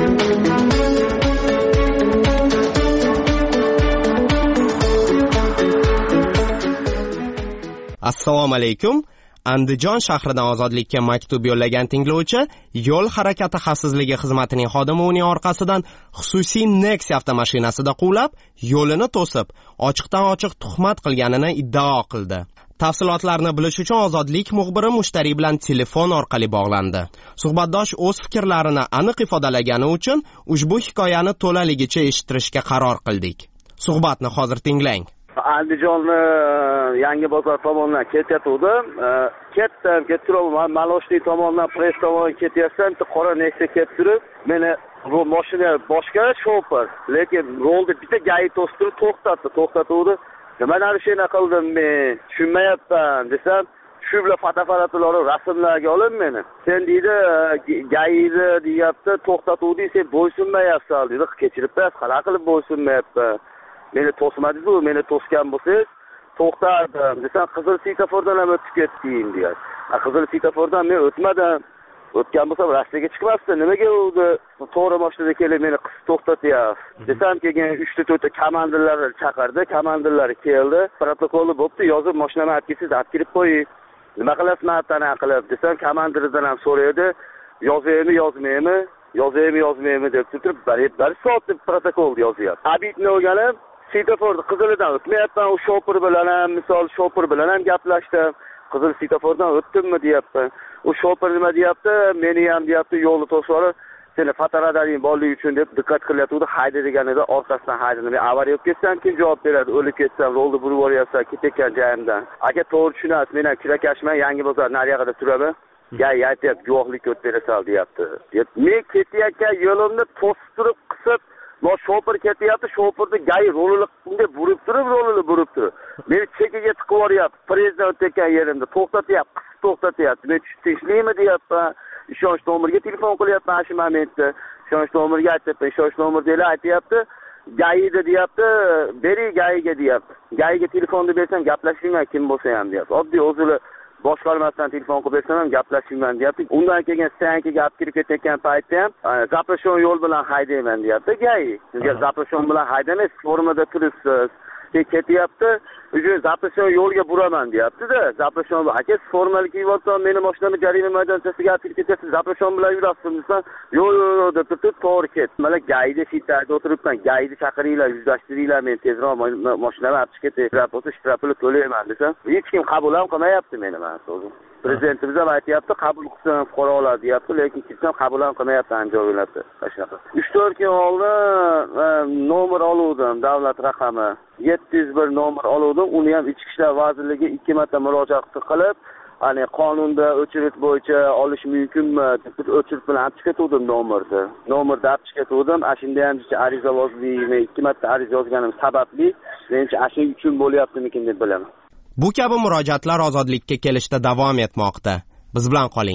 Assalomu alaykum. Andijon shahridan Ozodlikka maktub yo'llagan tinglovchi yo'l harakati xavfsizligi xizmatining xodimi uning orqasidan xususiy Nexia avtomashinasida quvlab, yo'lini to'sib, ochiqdan ochiq tuhmat qilganini iddao qildi. Tafsilotlarni bilish uchun Ozodlik muxbiri mushtariy bilan telefon orqali bog'landi. Suhbatdosh o'z fikrlarini aniq ifodalagani uchun ushbu hikoyani to'laligicha eshittirishga qaror qildik. Suhbatni hozir tinglang. Andijonni Yangi bozor tomonidan ketayotgandim. Ketdim, ketiraman. Maloshli tomonidan press tomonidan ketyapsam, qora Nexia kelib turib, meni bu mashina boshqa shoför, lekin yo'lda bitta gai to'stirib to'xtatdi, to'xtatuvdi. Nima narshina qildim men? Tushunmayapman desam, shu bilan fotoapparatlarni rasmlarga olib meni. Sen deydi, gaida deyapti, to'xtatuvdi, sen bo'ysunmayapsan dedi. Kechirib qo'yasiz, qanaqa qilib bo'ysunmayapman? Meni to'smadingiz-ku, meni to'sgan bo'lsangiz, to'xtardim desam, qizil svetofordan ham o'tib ketding deydi. Qizil svetofordan men o'tmadim. O'tgan bo'lsam rastaga chiqmasdi. Nimaga udi to'g'ri mashinada kelib meni qisib to'xtatyapsiz? Desam, keyin uch ta to'rt ta komandirlar chaqirdi, komandirlar keldi, protokolni bo'pti, yozib mashinani olib kelsiz, olib kirib qo'ying. Nima qilasizmi hatana qilib desam, komandiridan ham so'raydi, yozaymi, yozmaymi? Yozaymi, yozmaymi deb turib, bir soat protokol yozyapti. Abitni o'rganib svetoforni qizilidan o'tmayapman, u shoför bilan ham, misol shoför bilan ham gaplashdim. Qizil svetofordan o'tdimmi deyapti. U shoför nima deyapti? Meni ham deyapti, yo'lni to'sib, seni fotoradaring borligi uchun deb diqqat qilyapti. Hayda deganida orqasidan haydadi. Men avariya bo'lib ketsam, kim javob beradi? O'lib ketsam, yo'lni burib yuboryapsan, ketayotgan joyimdan. Aka, to'g'ri tushunasiz, men ham kirakashman, Yangi bozor nariyog'ida turaman. Gay aytyapti, guvohlik o'tib berasan deyapti. Men ketayotgan yo'limni to'sib turib, qisib, no shoför ketyapti, shoförni gay rolini bunday burib turib, rolini burib turib. Meni chekiga tiqib yuboryapti. Prezident o'tayotgan yerimda to'xtatyapti, qisib to'xtatyapti. Men tinchlikmi deyapman. Ishonch nomeriga telefon qilyapman shu momentda. Ishonch nomeriga aytyapman, ishonch nomeriga aytyapti. Gayida deyapti, bering gayiga deyapti. Gayiga telefonni bersam gaplashingman kim bo'lsa ham deyapti. Oddiy o'zini boshqarmasdan telefon qilib bersam ham gaplashingman deyapti. Undan keyin stankaga olib kirib ketayotgan paytda ham zaproshon yo'l bilan haydayman deyapti. Gayi. Sizga zaproshon bilan haydamaysiz, formada turibsiz. Ketyapti, uchun zaproshon yo'lga buraman deyapti-da. Zaproshon aka formalga yuborsan, meni mashinamni jarima maydonchasiga olib kirib ketyapsiz, zaproshon bilan yurasiz desam, yo'q, yo'q deb turib to'g'ri ket. Mana gayda shitayda o'tiribman, gayda chaqiringlar, yuzlashtiringlar, men tezroq mashinamni olib chiqib ketay, shtrap bo'lsa shtrapini to'layman desam, hech kim qabul ham qilmayapti meni mana o'zim. Prezidentimiz ham aytyapti, qabul qilsin fuqarolar deyapti, lekin hech kim qabul ham qilmayapti Andijonda. Shunaqa. uch to'rt kun oldin nomer oluvdim, davlat raqami yetti yuz bir nomer oluvdim. Uni ham Ichki ishlar vazirligi ikki marta murojaat qilib, ya'ni qonunda o'chirish bo'yicha olish mumkinmi deb o'chirib bilan olib chiqatdim nomerni. Nomerni olib chiqatdim. Ashunda ham ariza yozdim, ikki marta ariza yozganim sababli, menimcha ashin uchun bo'lyaptimikin deb bilaman. Bu kabi murojaatlar Ozodlikka kelishda davom etmoqda. Biz bilan qoling.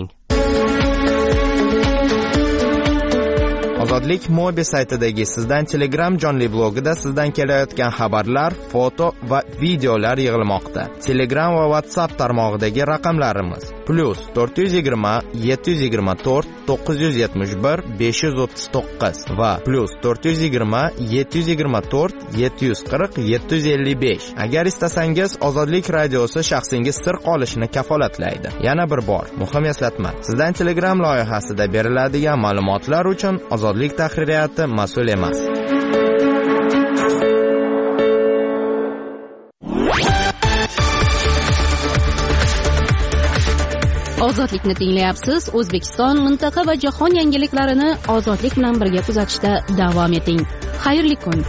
Ozodlik Mobi saytidagi sizdan Telegram jonli blogida sizdan kelayotgan xabarlar, foto va videolar yig'ilmoqda. Telegram va WhatsApp tarmog'idagi raqamlarimiz plus to'rt yuz yigirma yetti yuz yigirma to'rt to'qqiz yuz yetmish bir besh yuz o'ttiz to'qqiz va plus to'rt yuz yigirma yetti yuz yigirma to'rt yetti yuz qirq yetti yuz ellik besh. Agar istasangiz Ozodlik radiosi shaxsingiz sir qolishini kafolatlaydi. Yana bir bor muhim eslatma. Sizdan Telegram loyihasida beriladigan ma'lumotlar uchun Ozodlik tahririyati mas'ul emas. Ozodlikni tinglayapsiz. O'zbekiston, mintaqa va jahon yangiliklarini ozodlik bilan birga kuzatishda davom eting. Xayrli kun.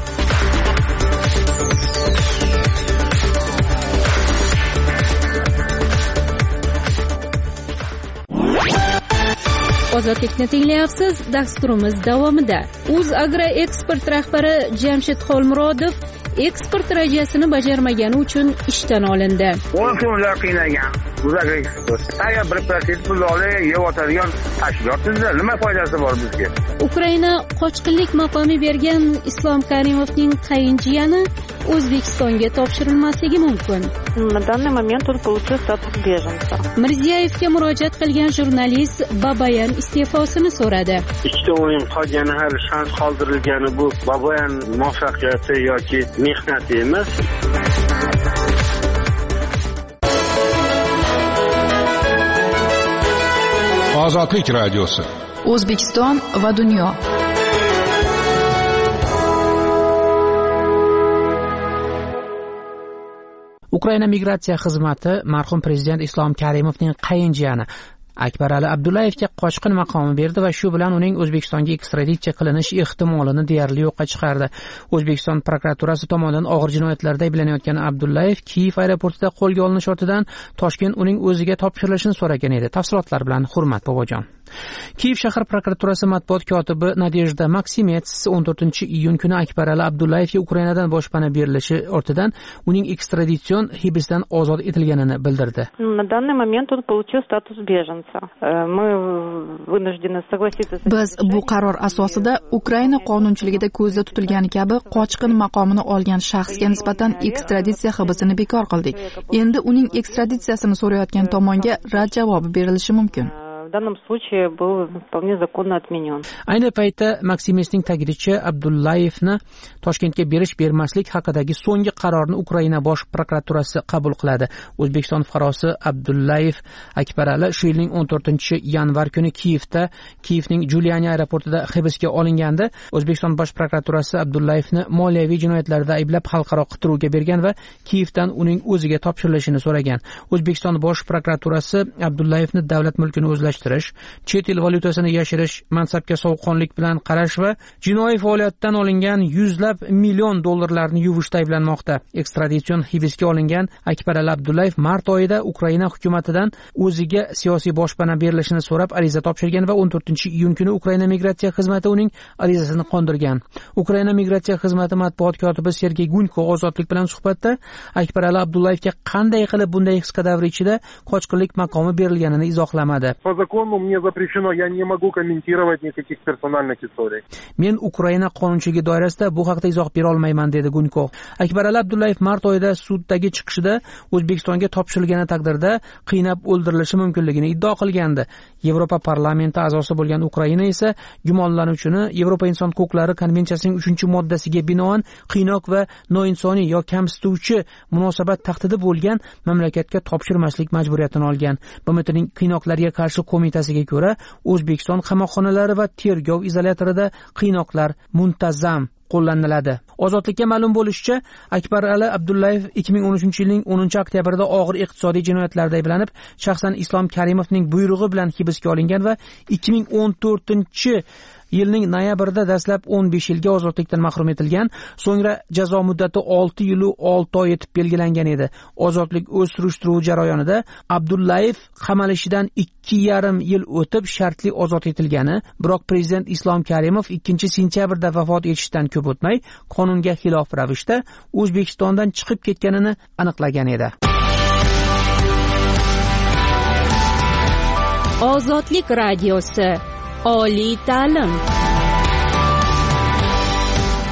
Ozodlikni tinglayapsiz. Dasturimiz davomida O'zagro eksport rahbari Jamshid Xolmurodov eksport rejasini bajarmagani uchun ishdan olindi. o'n kunlar qiynagan O'zagro eksport. Agar bir protsent pulni yeb o'tadigan tashkilotda nima foydasi bor bizga? Ukraina qochqinlik maqomi bergan Islom Karimovning qayinjiyani O'zbekistonga topshirilmasligi mumkin. На данный момент он получил статус беженца. Mirziyevga murojaat qilgan jurnalist Babayan iste'fosini so'radi. Ikkita o'yin qolgani har shans qoldirilgani bu Babayan muvaffaqiyati yoki mehnati emas. Ozodlik radiosi. O'zbekiston va dunyo. Ukraina migratsiya xizmati marhum prezident Islom Karimovning qayinjiyani Akbarali Abdullayevga qochqin maqomi berdi va shu bilan uning O'zbekistonga ekstraditsiya qilinish ehtimolini deyarli yo'qqa chiqardi. O'zbekiston prokuraturasi tomonidan og'ir jinoyatlarda ayblanayotgan Abdullayev Kiyev aeroportida qo'lga olinish ortidan Toshkent uning o'ziga topshirilishini so'ragan edi. Tafsilotlar bilan Hurmat Bobojon. Kiyev shahar prokuraturasi matbuot kotibi Nadejda Maksimets o'n to'rtinchi iyun kuni Akbarali Abdullayevga Ukrainadan boshpana berilishi ortidan uning ekstraditsion hibsdan ozod etilganini bildirdi. На данный момент он получил статус беженца. Мы вынуждены согласиться. Biz bu qaror asosida Ukraina qonunchiligida ko'zda tutilgani kabi qochqin maqomini olgan shaxsga nisbatan ekstraditsiya hibsini bekor qildik. Endi uning ekstraditsiyasini so'rayotgan tomonga rad javobi berilishi mumkin. В данном случае был вполне законно отменен. Ayni paytda Maksimesning ta'kidincha Abdullayevni Toshkentga berish bermaslik haqidagi so'nggi qarorni Ukraina bosh prokuraturasi qabul qiladi. O'zbekiston fuqarosi Abdullayev Akbarali shu yilning o'n to'rtinchi yanvar kuni Kiyevda, Kiyevning Juliani aeroportida hibsga olingandi. O'zbekiston bosh prokuraturasi Abdullayevni moliyaviy jinoyatlarda ayblab xalqaro qidiruvga bergan va Kiyevdan uning o'ziga topshirilishini so'ragan. O'zbekiston bosh prokuraturasi Abdullayevni davlat mulkini o'zlash, chet el valyutasini yashirish, mansabga sovuqqonlik bilan qarash va jinoiy faoliyatdan olingan yuzlab million dollarlarni yuvishda ayblanmoqda. Ekstraditsion hibsga olingan Akbarali Abdullayev mart oyida Ukraina hukumatidan o'ziga siyosiy boshpana berilishini so'rab ariza topshirgan va o'n to'rtinchi iyun kuni Ukraina migratsiya xizmati uning arizasini qondirgan. Ukraina migratsiya xizmati matbuot kotibi Sergey Gunko Ozodlik bilan suhbatda Akbarali Abdullayevga qanday qilib bunday qisqa davr ichida qochqinlik maqomi berilganini izohlamadi. закону мне запрещено, я не могу комментировать никаких персональных историй. Men Ukraina qonunchiligi doirasida bu haqda izoh bera olmayman, dedi Gunko. Akbarali Abdullayev mart oyida suddagi chiqishida O'zbekistonga topshirilgani taqdirda qiynab o'ldirilishi mumkinligini iddao qilgandi. Yevropa parlamenti a'zosi bo'lgan Ukraina esa gumonlanuvchini Yevropa inson huquqlari konvensiyasining uchinchi moddasiga binoan qiynoq va noinsoniy yo kamsituvchi munosabat tahdidi bo'lgan mamlakatga topshirmaslik majburiyatini olgan. B M Tning qiynoqlarga qarshi qo'mitasiga ko'ra O'zbekiston qamoqxonalari va tergov izolyatorida qiynoqlar muntazam qo'llaniladi. Ozodlikka ma'lum bo'lishicha, Akbarali Abdullayev ikki ming o'n uchinchi yilning o'ninchi oktyabrida og'ir iqtisodiy jinoyatlarda ayblanib, shaxsan Islom Karimovning buyrug'i bilan hibsga olingan va ikki ming o'n to'rtinchi yilning noyabrida dastlab o'n besh yilga ozodlikdan mahrum etilgan, so'ngra jazo muddati olti yil va olti oy etib belgilangan edi. Ozodlik o'z surishtiruvi jarayonida Abdullayev qamalishidan ikki yarim yil o'tib shartli ozod etilgani, biroq prezident Islom Karimov ikkinchi sentyabrda vafot etishdan ko'p o'tmay qonunga xilof ravishda O'zbekistondan chiqib ketganini aniqlagan edi. Ozodlik radiosi. Oliy ta'lim.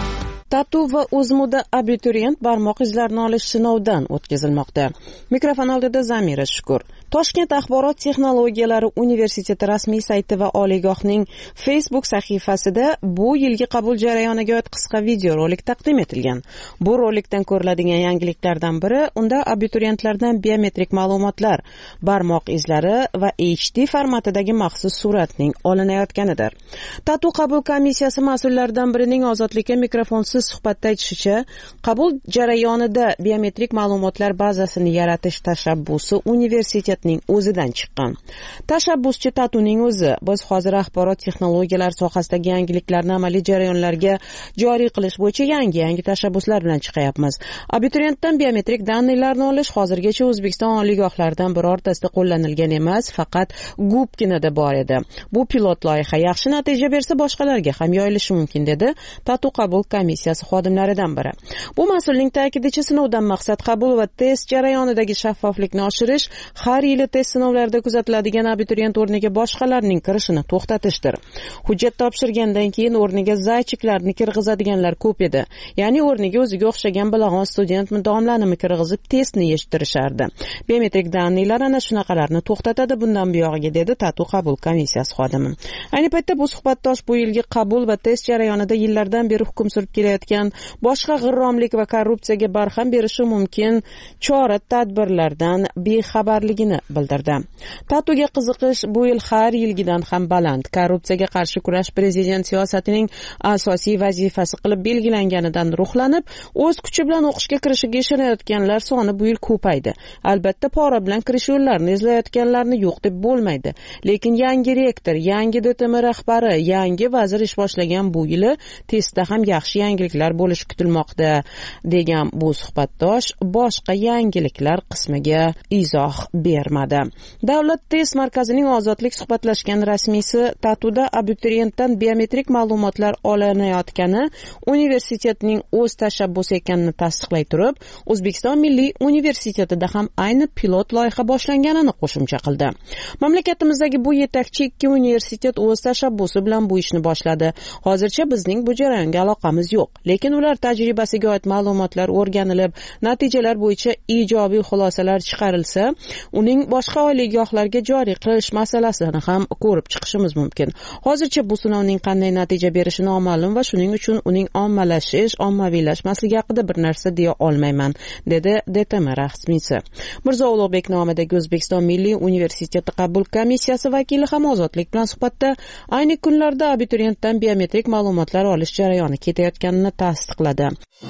Tatu va Uzmuda abituriyent barmoq izlarini olish sinovidan o'tkazilmoqda. Mikrofon oldida Zamira Shukur. Toshkent axborot texnologiyalari universiteti rasmiy sayti va oliygohning Facebook sahifasida bu yilgi qabul jarayoniga oid qisqa videorolik taqdim etilgan. Bu rolikdan ko'riladigan yangiliklardan biri unda abituriyentlardan biometrik ma'lumotlar, barmoq izlari va H D formatidagi maxsus suratning olinayotganidir. Tatu qabul komissiyasi mas'ullaridan birining Ozodlikka mikrofonsiz suhbatda aytishicha, qabul jarayonida biometrik ma'lumotlar bazasini yaratish tashabbusi universitetning o'zidan chiqqan. Tashabbuschi Tatuning o'zi. Biz hozir axborot texnologiyalari sohasidagi yangiliklarni amaliy jarayonlarga joriy qilish bo'yicha yangi-yangi tashabbuslar bilan chiqyapmiz. Abituriyentdan biometrik daniylarni olish hozirgacha O'zbekiston oliygohlaridan birortasida qo'llanilgan emas, faqat Gubkinada bor edi. Bu pilot loyiha yaxshi natija bersa boshqalarga ham yoyilishi mumkin, dedi Tatu qabul komissiyasi xodimlaridan biri. Bu mas'ulning ta'kidicha, sinovdan maqsad qabul va test jarayonidagi shaffoflikni oshirish, har yili test sinovlarida kuzatiladigan abituriyent o'rniga boshqalarning kirishini to'xtatishdir. Hujjat topshirgandan keyin o'rniga zaychiklarni kirgizadiganlar ko'p edi. Ya'ni o'rniga o'ziga o'xshagan bilag'on student mudomlanimi kirgizib testni yechtirishardi. Biometrik daniylar ana shunaqalarni to'xtatadi bundan buyog'iga, dedi Tatu qabul komissiyasi xodimi. Ayni paytda bu suhbatdosh bu yilgi qabul va test jarayonida yillardan beri hukm surib kelayotgan boshqa g'irromlik va korrupsiyaga barham berishi mumkin chora-tadbirlardan bexabarligini bildirdi. Tatuga qiziqish bu yil har yilgidan ham baland. Korrupsiyaga qarshi kurash prezident siyosatining asosiy vazifasi qilib belgilanganidan ruhlanib, o'z kuchi bilan o'qishga kirishiga ishonayotganlar soni bu yil ko'paydi. Albatta, pora bilan kirish yo'llarini izlayotganlarni yo'q deb bo'lmaydi. Lekin yangi rektor, yangi D T M rahbari, yangi vazir ish boshlagan bu yili testda ham yaxshi yangiliklar bo'lishi kutilmoqda, degan bu suhbatdosh boshqa yangiliklar qismiga izoh bermadi. Davlat test markazining Ozodlik suhbatlashgan rasmiysi Tatuda abituriyentdan biometrik ma'lumotlar olinayotgani universitetning o'z tashabbusi ekanini tasdiqlay turib, O'zbekiston Milliy universitetida ham ayni pilot loyiha boshlanganini qo'shimcha qildi. Mamlakatimizdagi bu yetakchi ikki universitet o'z tashabbusi bilan bu ishni boshladi. Hozircha bizning bu jarayonga aloqamiz yo'q, lekin ular tajribasiga oid ma'lumotlar o'rganilib, natijalar bo'yicha ijobiy xulosalar chiqarilsa, uning boshqa oliygohlarga joriy qilish masalasini ham ko'rib chiqishimiz mumkin. Hozircha bu sinovning qanday natija berishi noma'lum va shuning uchun uning ommalashish, ommaviylashmasligi haqida bir narsa deya olmayman, dedi D T M rasmiysi. Mirzo Ulug'bek nomidagi O'zbekiston Milliy universiteti qabul komissiyasi vakili ham Ozodlik bilan suhbatda ayni kunlarda abituriyentdan biometrik ma'lumotlar olish jarayoni ketayotganini tasdiqladi.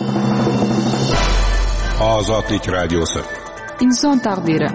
Ozodlik radiosi. Inson taqdiri.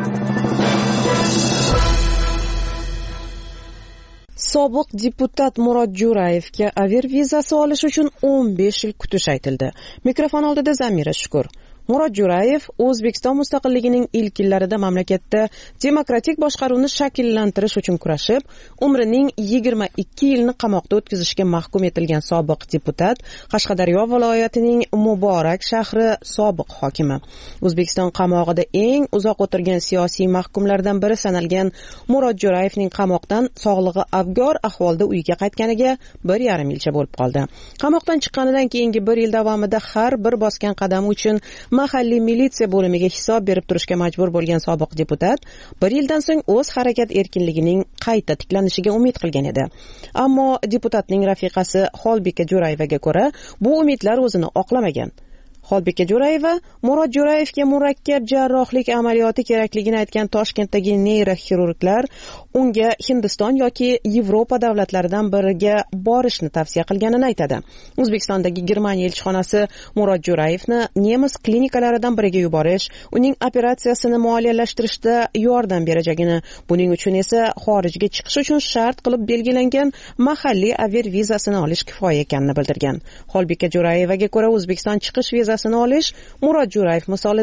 Sobiq deputat Murod Jo'rayevga aviar vizasi olish uchun o'n besh yil kutish aytildi. Mikrofon oldida Zamira Shukur. Murod Jo'rayev O'zbekiston mustaqilligining ilk yillarida mamlakatda demokratik boshqaruvni shakllantirish uchun kurashib, umrining yigirma ikki yilini qamoqda o'tkazishga mahkum etilgan sobiq deputat, Qashqadaryo viloyatining Muborak shahri sobiq hokimi. O'zbekiston qamog'ida eng uzoq o'tirgan siyosiy mahkumlardan biri sanalgan Murod Jo'rayevning qamoqdan sog'lig'i abgor ahvolda uyiga qaytganiga bir yarim yilcha bo'lib qoldi. Qamoqdan chiqqanidan keyingi bir yil davomida har bir bosgan qadami uchun mahalliy militsiya bo'limiga hisob berib turishga majbur bo'lgan sobiq deputat bir yildan so'ng o'z harakat erkinligining qayta tiklanishiga umid qilgan edi. Ammo deputatning rafiqasi Xolbika Jo'rayevaga ko'ra, bu umidlar o'zini oqlamagan. Xolbika Jo'rayeva Murod Jo'rayevga murakkab jarrohlik amaliyoti kerakligini aytgan Toshkentdagi neyroxirurglar unga Hindiston yoki Yevropa davlatlaridan biriga borishni tavsiya qilganini aytadi. O'zbekistondagi Germaniya elchixonasi Murod Jo'rayevni nemis klinikalaridan biriga yuborish, uning operatsiyasini moliyalashtirishda yordam berajagini, buning uchun esa xorijga chiqish uchun shart qilib belgilangan mahalliy aviar vizasini olish kifoya ekanini bildirgan. Xolbika Jo'rayevaga ko'ra, O'zbekiston chiqish vizasini olish Murod Jo'rayev misolida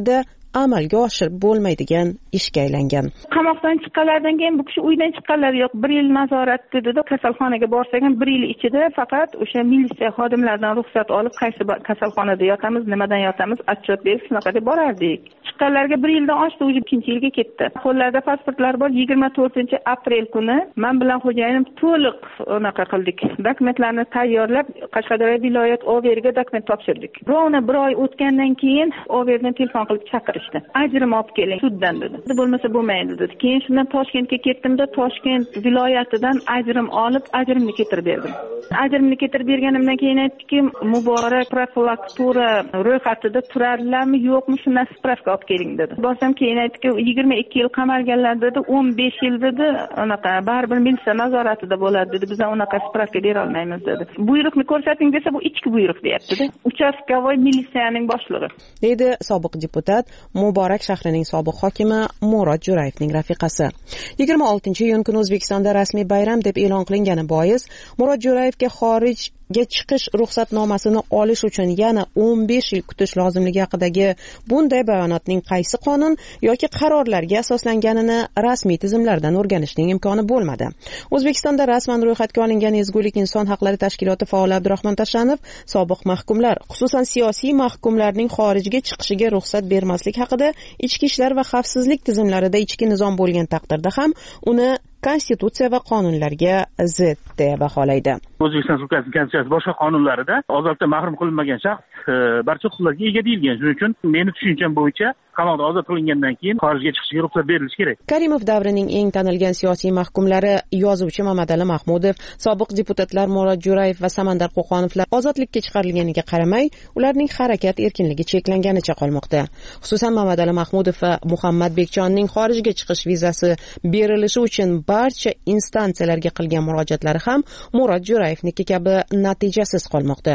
amalga oshirib bo'lmaydigan ishga aylangan. Qamoqdan chiqqanlardan keyin bu kishi uydan chiqqanlari yo'q, bir yil nazorat dedi, kasalxonaga borsak ham bir yil ichida faqat o'sha militsiya xodimlaridan ruxsat olib qaysi kasalxonada yotamiz, nimadan yotamiz, отчет berib shunaqa deb borardik. Chiqqanlarga bir yildan oshdi, o'zi ikkinchi yilga ketdi. Qo'llarida pasportlar bor. yigirma to'rtinchi aprel kuni men bilan xo'jayinim to'liq unaqa qildik. Dokumentlarni tayyorlab Qashqadaryo viloyat O V R'ga dokument topshirdik. Rovna bir oy o'tgandan keyin O V R'dan telefon qilib chaqirishdi. Ajrim olib keling suddan dedi. Bo'lmasa bo'lmaydi dedi. Keyin shundan Toshkentga ketdim-da, Toshkent viloyatidan ajrim olib, ajrimni keltirib berdim. Ajrimni keltirib berganimdan keyin aytdiki, Muborak profilaktura ro'yxatida turarlarmi, yo'qmi, shundan spravka olib keling dedi. Borsam keyin aytdiki, yigirma ikki yil qamalganlar dedi, o'n besh yil dedi, unaqa baribir militsiya nazoratida bo'ladi dedi. Biz unaqa spravka bera olmaymiz dedi. Buyruqni ko'rsating desa, bu ichki buyruq deyapti-da. Uchastkovoy militsiyaning boshlig'i. Deydi sobiq deputat, Muborak shahrining sobiq hokimi Murod Jo'rayevning rafiqasi. yigirma oltinchi iyun kuni O'zbekistonda rasmiy bayram deb e'lon qilingani bois Murod Jo'rayevga xorijga chiqish ruxsatnomasini olish uchun yana o'n besh yil kutish lozimligi haqidagi bunday bayonotning qaysi qonun yoki qarorlarga asoslanganini rasmiy tizimlardan o'rganishning imkoni bo'lmadi. O'zbekistonda rasman ro'yxatga olingan Ezgulik inson haqlari tashkiloti faoli Abdurahmon Tashanov sobiq mahkumlar, xususan siyosiy mahkumlarning xorijga chiqishiga ruxsat bermaslik haqida ichki ishlar va xavfsizlik tizimlarida ichki nizom bo'lgan taqdirda ham uni konstitutsiya va qonunlarga zid deb baholaydi. O'zbekiston Respublikasining konstitutsiyasi boshqa qonunlarida ozodlikdan mahrum qilinmagan shaxs barcha huquqlarga ega deyilgan. Shuning uchun meni tushuncham bo'yicha qamoqdan ozod qilingandan keyin xorijga chiqishga ruxsat berilishi kerak. Karimov davrining eng tanilgan siyosiy mahkumlari yozuvchi Mamadali Mahmudov, sobiq deputatlar Murod Jo'rayev va Samandar Qo'qonovlar ozodlikka chiqarilganiga qaramay, ularning harakat erkinligi cheklanganicha qolmoqda. Xususan Mamadali Mahmudov va Muhammad Bekjonning xorijga chiqish vizasi berilishi uchun barcha instansiyalarga qilgan murojaatlari ham Murod Jo'rayevniki kabi natijasiz qolmoqda.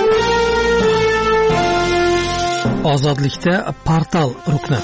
Ozodlikda portal rukni.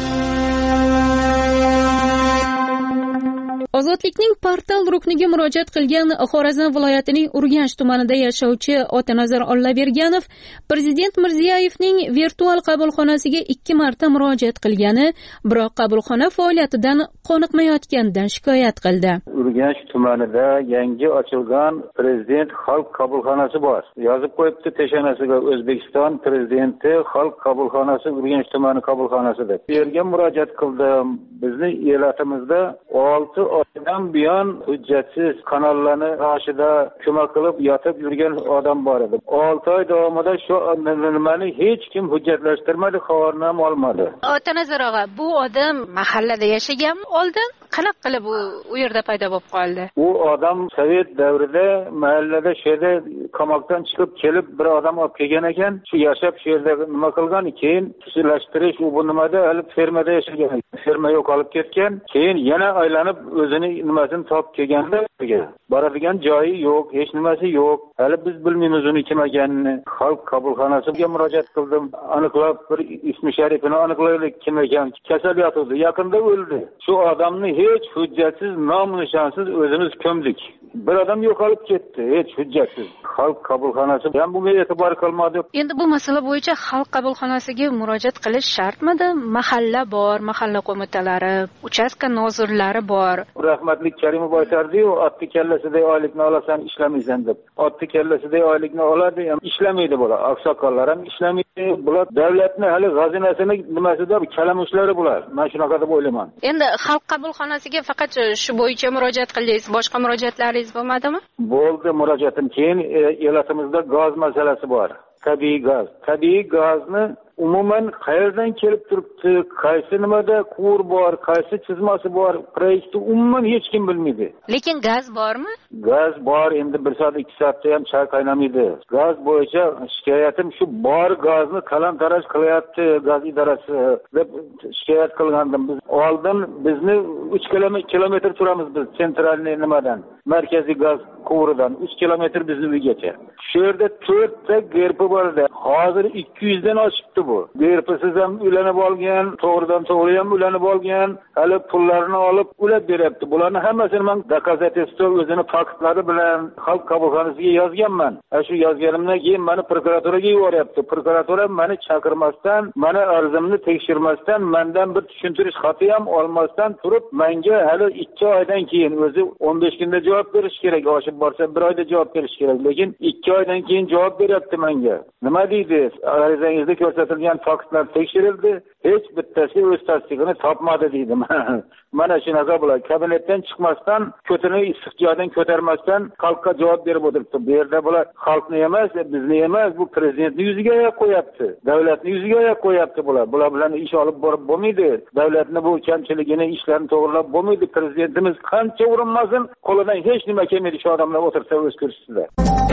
Ozodlikning portal rukniga murojaat qilgan Xorazm viloyatining Urganch tumanida yashovchi Otanazar Ollaberganov Prezident Mirziyoyevning virtual qabulxonasiga ikki marta murojaat qilgani, biroq qabulxona faoliyatidan qoniqmayotganidan shikoyat qildi. Urganch tumanida yangi ochilgan Prezident xalq qabulxonasi bor. Yozib qo'yibdi teshanasiga O'zbekiston Prezidenti xalq qabulxonasi Urganch tumani qabulxonasi deb. Bu yerga murojaat qildim. Bizning elatimizda olti oydan buyon hujjatsiz kanallarni rashida ko'mak qilib yotib yurgan odam bor edi. olti oy davomida shu nimani hech kim hujjatlashtirmadi, xabarini ham olmadi. Otanazar og'a, bu odam mahallada yashaganmi oldin? Qanaqa qilib u u yerda paydo bo'lib qoldi? U odam Sovet davrida mahallada shu yerda qamoqdan chiqib kelib bir odam olib kelgan ekan, shu yashab shu yerda nima qilgan, keyin xususlashtirish u bu nimada olib fermada yashagan. Ferma yo'q olib ketgan, keyin yana aylanib o'zini nimasini topib kelganda boradigan joyi yo'q, hech nimasi yo'q. Hali biz bilmaymiz uni kim ekanini. Xalq qabulxonasiga murojaat qildim. Aniqlab bir ismi sharifini aniqlaylik kim ekan. Kasal yotibdi, yaqinda o'ldi. Shu odamni hech hujjatsiz, nom-nishonsiz o'zimiz ko'mdik. Bir odam yo'qolib ketdi, hech hujjatsiz. Xalq qabulxonasi ham bunga e'tibor qilmadi. Endi bu masala bo'yicha xalq qabulxonasiga murojaat qilish shartmidi? Mahalla bor, mahalla qo'mitalari, uchastka nozirlari bor. Rahmatli Karimov aytardi-yu, otni kallasiday oylikni olasan, ishlamaysan deb. Otni kallasiday oylikni oladi, ham ishlamaydi bular. Oqsoqollar ham ishlamaydi. Bular davlatni hali g'azinasini nimasida kalamushlari bular. Men shunaqa deb o'ylayman. Endi xalq qabulxonasiga faqat shu bo'yicha murojaat qildingiz, boshqa murojaatlaringiz bo'lmadimi? Bo'ldi murojaatim. Keyin elatimizda gaz masalasi bor. Tabiiy gaz. Tabiiy gazni umuman qayerdan kelib turibdi, qaysi nimada quvur bor, qaysi chizmasi bor, proyektni umuman hech kim bilmaydi. Lekin gaz bormi? Gaz bor, endi bir soat ikki soatda ham choy qaynamaydi. Gaz bo'yicha shikoyatim shu, bor gazni talon-taroj qilyapti gaz idorasi deb shikoyat qilgandim. Biz oldin bizni uch kilometr turamiz biz sentralniy nimadan, markaziy gaz quvuridan uch kilometr bizni uygacha. Shu yerda to'rtta gerpi bor edi. Hozir ikki yuz dan oshibdi bu. Berpisiz ham ulanib olgan, to'g'ridan to'g'ri ham ulanib olgan, hali pullarni olib ulab beryapti. Bularni hammasini men dokazательство o'zini faktlari bilan xalq qabulxonasiga yozganman. Shu yozganimdan keyin meni prokuraturaga yuboryapti. Prokuratura meni chaqirmasdan, meni arzimni tekshirmasdan, mendan bir tushuntirish xati ham olmasdan turib, menga hali ikki oydan keyin o'zi o'n besh kunda javob berish kerak. Oshib borsa bir oyda javob berish kerak, lekin ikki oydan keyin javob beryapti menga. Nima deydi? Arizangizda ko'rsatilgan faktlar tekshirildi, hech bittasi o'z tasdig'ini topmadi deydi. Mana shunaqa bo'ladi. Kabinetdan chiqmasdan, ko'tini issiq joydan ko'tarmasdan xalqqa javob berib o'tiribdi. Bu yerda bular xalqni emas, bizni emas, bu prezidentning yuziga oyoq qo'yapti. Davlatning yuziga oyoq qo'yapti bular. Bular bilan ish olib borib bo'lmaydi. Davlatni bu kamchiligini, ishlarini to'g'rilab bo'lmaydi. Prezidentimiz qancha urinmasin, qo'lidan hech nima kelmaydi. Shu odamlar o'tirsa o'z ko'rsatishda.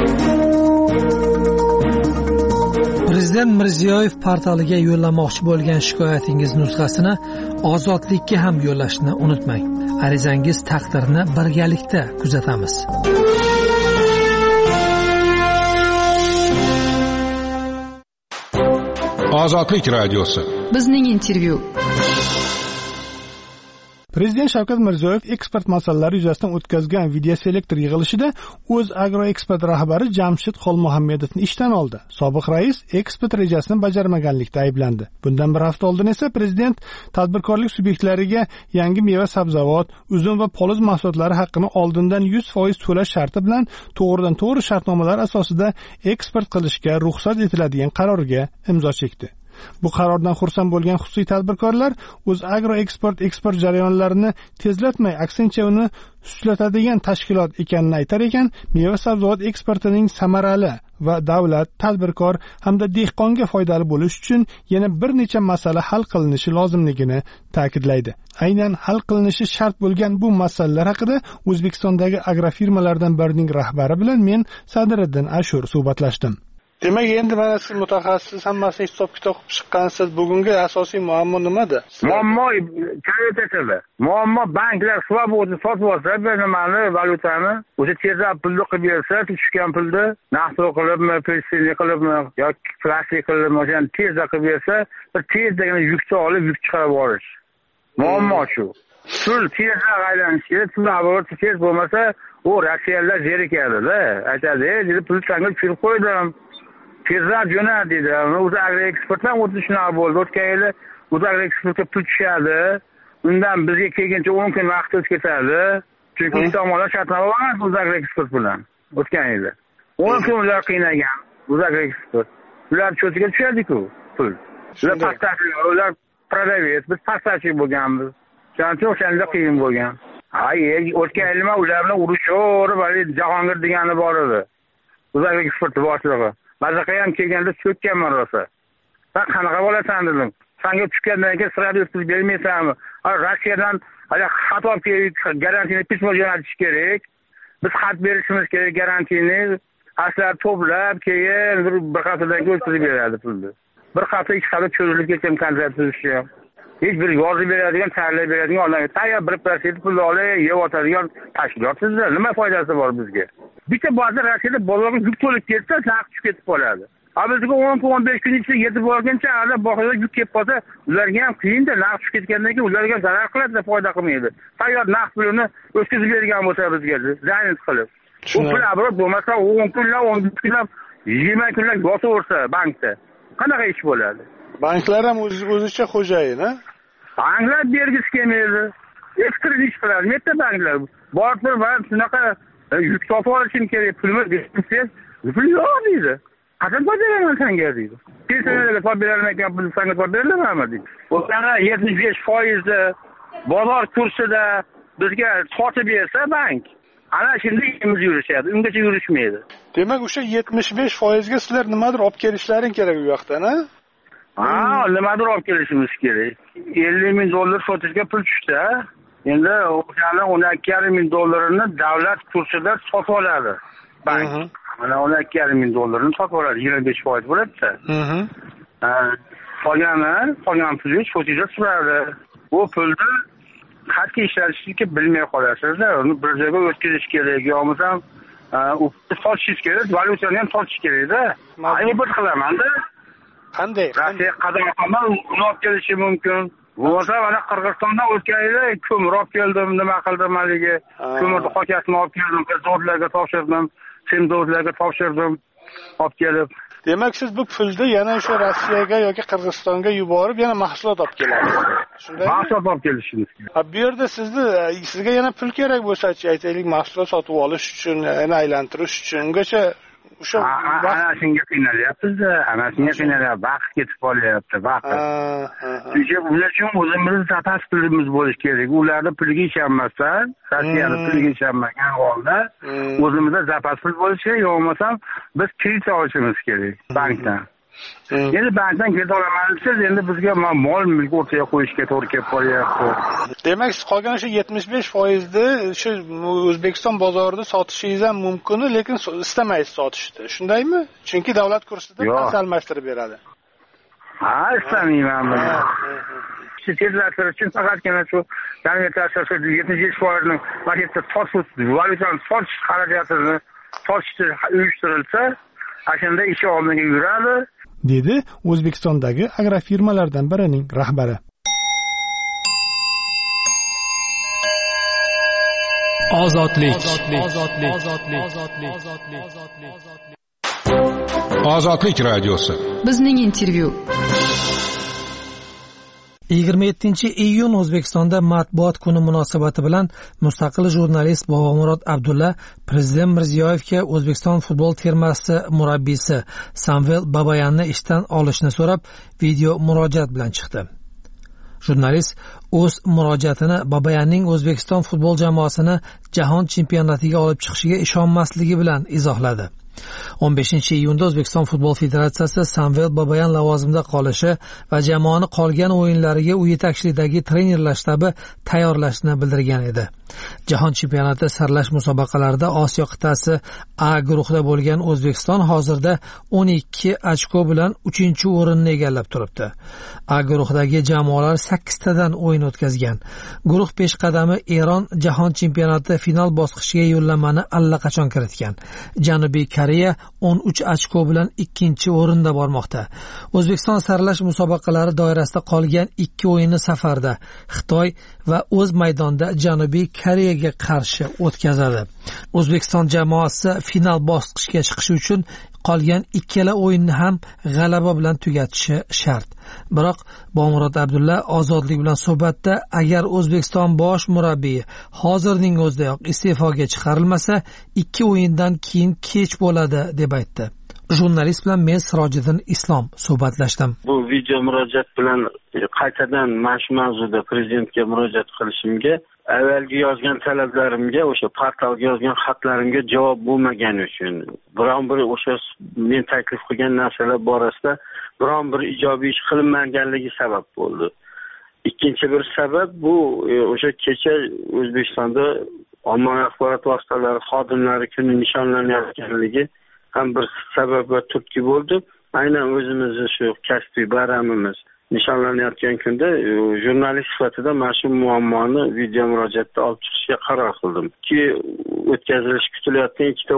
Prezident Mirziyoyev portaliga yo'llamoqchi bo'lgan shikoyatingiz nusxasini Ozodlikka ham yo'llashni unutmang. Arizangiz taqdirini birgalikda kuzatamiz. Ozodlik radiosi. Bizning intervyu. Prezident Shavkat Mirziyoyev eksport masalalari yuzasidan o'tkazgan videoselektor yig'ilishida o'z agroeksport rahbari Jamshid Xolmuhammedovni ishdan oldi. Sobiq rais eksport rejasini bajarmaganlikda ayblandi. Bundan bir hafta oldin esa prezident tadbirkorlik subyektlariga yangi meva-sabzavot, uzum va poliz mahsulotlari haqqini oldindan yuz foiz to'lash sharti bilan to'g'ridan to'g'ri shartnomalar asosida eksport qilishga ruxsat etiladigan qarorga imzo chekdi. Bu qarordan xursand bo'lgan xususiy tadbirkorlar o'z agroeksport eksport jarayonlarini tezlatmay, aksincha uni suslatadigan tashkilot ekanini aytar ekan, meva-sabzavot eksportining samarali va davlat, tadbirkor hamda dehqonga foydali bo'lish uchun yana bir necha masala hal qilinishi lozimligini ta'kidlaydi. Aynan hal qilinishi shart bo'lgan bu masalalar haqida O'zbekistondagi agrofirmalardan birining rahbari bilan men Sadiriddin Ashur suhbatlashdim. Demak, endi mana siz mutaxassis, hammasini hisob-kitob qilib chiqqansiz. Bugungi asosiy muammo nimada? Muammo kreditlarda. Muammo banklar svoboda sotib olsa, bir nimani valyutani o'sha tezda pulni qilib bersa, tushgan pulni naqd qilibmi, pensiya qilibmi yoki plastik qilibmi, o'shani tezda qilib bersa, bir tezdagina yukni olib, yuk chiqarib olish. Muammo shu. Pul tezda aylanishi, pul aborti tez bo'lmasa, u Rossiyaliklar zerikadi-da. Aytadi, "Dedi, pul tanga tushirib qo'ydim. Tezroq jo'nar" dedi. O'zi agroeksportdan o'tdi shunaqa bo'ldi. O'tgan yili o'zi agroeksportga pul tushadi. Undan bizga kelguncha o'n kun vaqt o'tib ketadi. Chunki ikki tomonlar shartnoma bor o'zi agroeksport bilan. O'tgan yili o'n kun ular qiynagan o'zi agroeksport. Ular cho'tiga tushadi-ku pul. Ular pastachi, ular prodavet, biz pastachi bo'lganmiz. Chunki o'shanda qiyin bo'lgan. Ay, o'tgan yil ular bilan urushib, vali Jahongir degani bor edi. O'zi agroeksport boshlig'i. Bazaqa ham kelganda cho'kkanman rosa. Sen qanaqa bo'lasan dedim. Senga tushgandan keyin sirada o'tkazib bermaysanmi? Rossiyadan hali xat olib kelib garantiyani pismo jo'natish kerak. Biz xat berishimiz kerak garantiyani. Aslar to'plab keyin bir haftadan keyin o'tkazib beradi pulni. Bir hafta ikki hafta cho'zilib ketgan kontrakt tuzishi. Hech bir yozib beradigan, tayyorlab beradigan odam tayyor bir prosent pul olib, yeb o'tadigan tashkilot sizda nima foydasi bor bizga? Bitta ba'zi Rossiyada bozorga yuk to'lib ketsa, narx tushib ketib qoladi. Bizga o'n kun o'n besh kun ichida yetib borgancha hali bozorga yuk kelib qolsa, ularga ham qiyin-da, narx tushib ketgandan keyin ularga zarar qiladi, foyda qilmaydi. Tayyor narx pulini o'tkazib bergan bo'lsa bizga, zaynat qilib. U pul abrot bo'lmasa, o'n kunlab, o'n besh kunlab, yigirma kunlab yotaversa bankda. Qanaqa ish bo'ladi? Banklar ham o'zicha xo'jayin, ha? Banklar bergisi kelmaydi. Ekstra ish qiladi. Netta banklar borib va shunaqa yuk topib olishim kerak, pulni bersangiz, pul yo'q deydi. Qachon beraman senga deydi. Pensiyalarga topib berolmayotgan pul senga topib berilamanmi deydi. O'shanga yetmish besh foiz bozor kursida bizga sotib bersa bank, ana shunda ishimiz yurishadi. Ungacha yurishmaydi. Demak, o'sha yetmish besh foizga sizlar nimadir olib kelishlaring kerak u yoqdan, ha? Ha, nimadir olib kelishimiz kerak. ellik ming dollar sotishga pul tushdi. Endi o'shani o'n ikki yarim ming dollarini davlat kursida sotib oladi bank. Mana o'n ikki yarim ming dollarini sotib oladi, yigirma besh foiz bo'ladi-da. Qolgani, qolgan pulni cho'tida turadi. Bu pulni qat'iy ishlatishni bilmay qolasizda, uni bir joyga o'tkazish kerak, yo'qsa u sotish kerak, valyutani ham sotish kerak-da. Import qilaman-da. qanday rossiya qadamxon uni olib kelishi mumkin bo'lsa mana qirg'izistondan o'tgan yili ko'mir olib keldim nima qildim haligi ko'mirni qochasini olib keldim zavodlarga topshirdim semzavodlarga topshirdim olib kelib. Demak siz bu pulni yana o'sha Rossiyaga yoki Qirg'izistonga yuborib yana mahsulot olib kelasiz. Shundaymi? Mahsulot olib kelishingiz kerak. Ha, bu yerda sizni sizga yana pul kerak bo'lsa-chi, aytaylik, mahsulot sotib olish uchun, yana aylantirish uchun, ungacha o'sha ana shunga qiynalyapmiz-da, ana shunga qiynalyapti, vaqt ketib qolyapti, vaqt. Chunki ular uchun o'zimizni zapas pulimiz bo'lishi kerak. Ularning puliga ishonmasdan, Rossiyaning puliga ishonmagan holda o'zimizda zapas pul bo'lishi kerak, yo'qmasam biz kredit olishimiz kerak bankdan. Endi bankdan kredit olamansiz, endi bizga mol mulk o'rtaga qo'yishga to'g'ri kelib qolyapti. Demak, siz qolgan o'sha yetmish besh foiz ni shu O'zbekiston bozorida sotishingiz ham mumkin, lekin istamaysiz sotishni. Shundaymi? Chunki davlat kursida pul almashtirib beradi. Ha, istamayman buni. Tezlashtirish uchun faqatgina shu davlat yetmish besh foiz ni paketda sotish, valyutani sotish xarajatini sotishni uyushtirilsa, ashunda ishi oldiga yuradi, dedi O'zbekistondagi agrofirmalardan birining rahbari. Ozodlik. Ozodlik radiosi. Bizning intervyu. yigirma yettinchi iyun O'zbekistonda matbuot kuni munosabati bilan mustaqil jurnalist Bobomurod Abdulla Prezident Mirziyoyevga O'zbekiston futbol termasi murabbiysi Samvel Babayanni ishdan olishni so'rab video murojaat bilan chiqdi. Jurnalist o'z murojaatini Babayanning O'zbekiston futbol jamoasini jahon chempionatiga olib chiqishiga ishonmasligi bilan izohladi. o'n beshinchi iyunda O'zbekiston futbol federatsiyasi Samvel Babayan lavozimida qolishi va jamoani qolgan o'yinlariga u yetakchilikdagi trenerlar shtabi tayyorlashni bildirgan edi. Jahon chempionati saralash musobaqalarida Osiyo qit'asi A guruhida bo'lgan O'zbekiston hozirda o'n ikki ochko bilan uchinchi o'rinni egallab turibdi. A guruhidagi jamoalar sakkiztadan o'yin o'tkazgan. Guruh peshqadami Eron jahon chempionati final bosqichiga yo'llanmani allaqachon kiritgan. Janubiy Koreya o'n uch ochko bilan ikkinchi o'rinda bormoqda. O'zbekiston saralash musobaqalari doirasida qolgan ikki o'yinni safarda Xitoy va o'z maydonida Janubiy Koreyaga qarshi o'tkazadi. O'zbekiston jamoasi final bosqichiga chiqishi uchun qolgan ikkala o'yinni ham g'alaba bilan tugatishi shart. Biroq Bobomurod Abdulla Ozodlik bilan suhbatda agar O'zbekiston bosh murabbiyi hozirning o'zidayoq iste'foga chiqarilmasa, ikki o'yindan keyin kech bo'ladi deb aytdi. Jurnalist bilan men Sirojiddin Islom suhbatlashdim. Bu video murojaat bilan qaytadan mana shu mavzuda prezidentga murojaat qilishimga, avvalgi yozgan talablarimga, o'sha portalga yozgan xatlarimga javob bo'lmagani uchun, biron bir o'sha men taklif qilgan narsalar borasida biron bir ijobiy ish qilinmaganligi sabab bo'ldi. Ikkinchi bir sabab bu o'sha kecha O'zbekistonda ommaviy axborot vositalari xodimlari kuni nishonlanayotganligi ham bir sabab va turtki bo'ldi. Aynan o'zimizni shu kasbiy bayramimiz nishonlanayotgan kunda jurnalist sifatida mana shu muammoni video murojaatda olib chiqishga qaror qildim. Ki o'tkazilishi kutilayotgan ikkita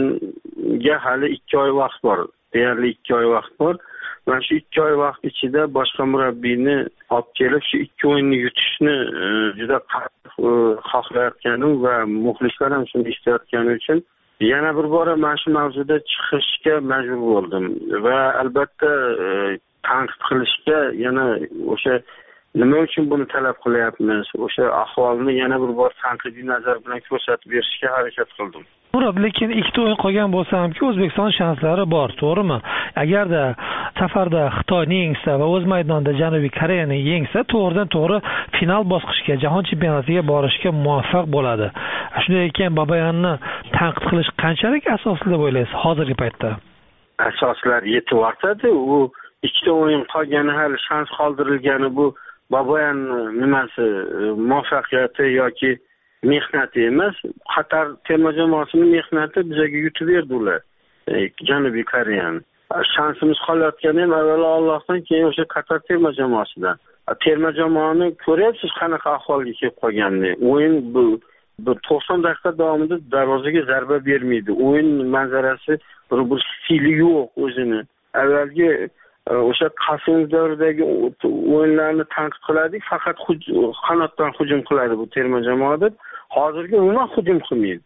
o'yinga hali ikki oy vaqt bor. Deyarli ikki oy vaqt bor. Mana shu ikki oy vaqt ichida boshqa murabbiyni olib kelib shu ikki o'yinni yutishni juda qattiq xohlayotganim va muxlislar ham shuni istayotgani uchun yana bir bora mana shu mavzuda chiqishga majbur bo'ldim va albatta tanqid qilishga, yana o'sha nima uchun buni talab qilyapmiz, o'sha ahvolni yana bir bor tanqidiy nazar bilan ko'rsatib berishga harakat qildim. Murod, lekin ikkita o'yin qolgan bo'lsa hamki O'zbekiston shanslari bor, to'g'rimi? Agarda safarda Xitoyni yengsa va o'z maydonida Janubiy Koreyani yengsa, to'g'ridan to'g'ri final bosqichiga, jahon chempionatiga borishga muvaffaq bo'ladi. Shunday ekan, Babayanni tanqid qilish qanchalik asosli deb o'ylaysiz hozirgi paytda? Asoslar yetib ortadi. U ikkita o'yin qolgani, hali shans qoldirilgani, bu Babayan nimasi, muvaffaqiyati yoki mehnati emas. Qatar terma jamoasining mehnati bizga yutib berdi ular. Janubiy Koreyani. Shansimiz qolayotgani ham avvalo Allohdan, keyin o'sha Qatar terma jamoasidan. Terma jamoani ko'ryapsiz qanaqa ahvolga kelib qolganini. O'yin bu to'qson daqiqa davomida darvozaga zarba bermaydi. O'yin manzarasi bir bir stili yo'q o'zini. Avvalgi o'sha Qasimov davridagi o'yinlarni tanqid qilardik, faqat qanotdan hujum qiladi bu terma jamoa deb. Hozirgi umuman hujum qilmaydi.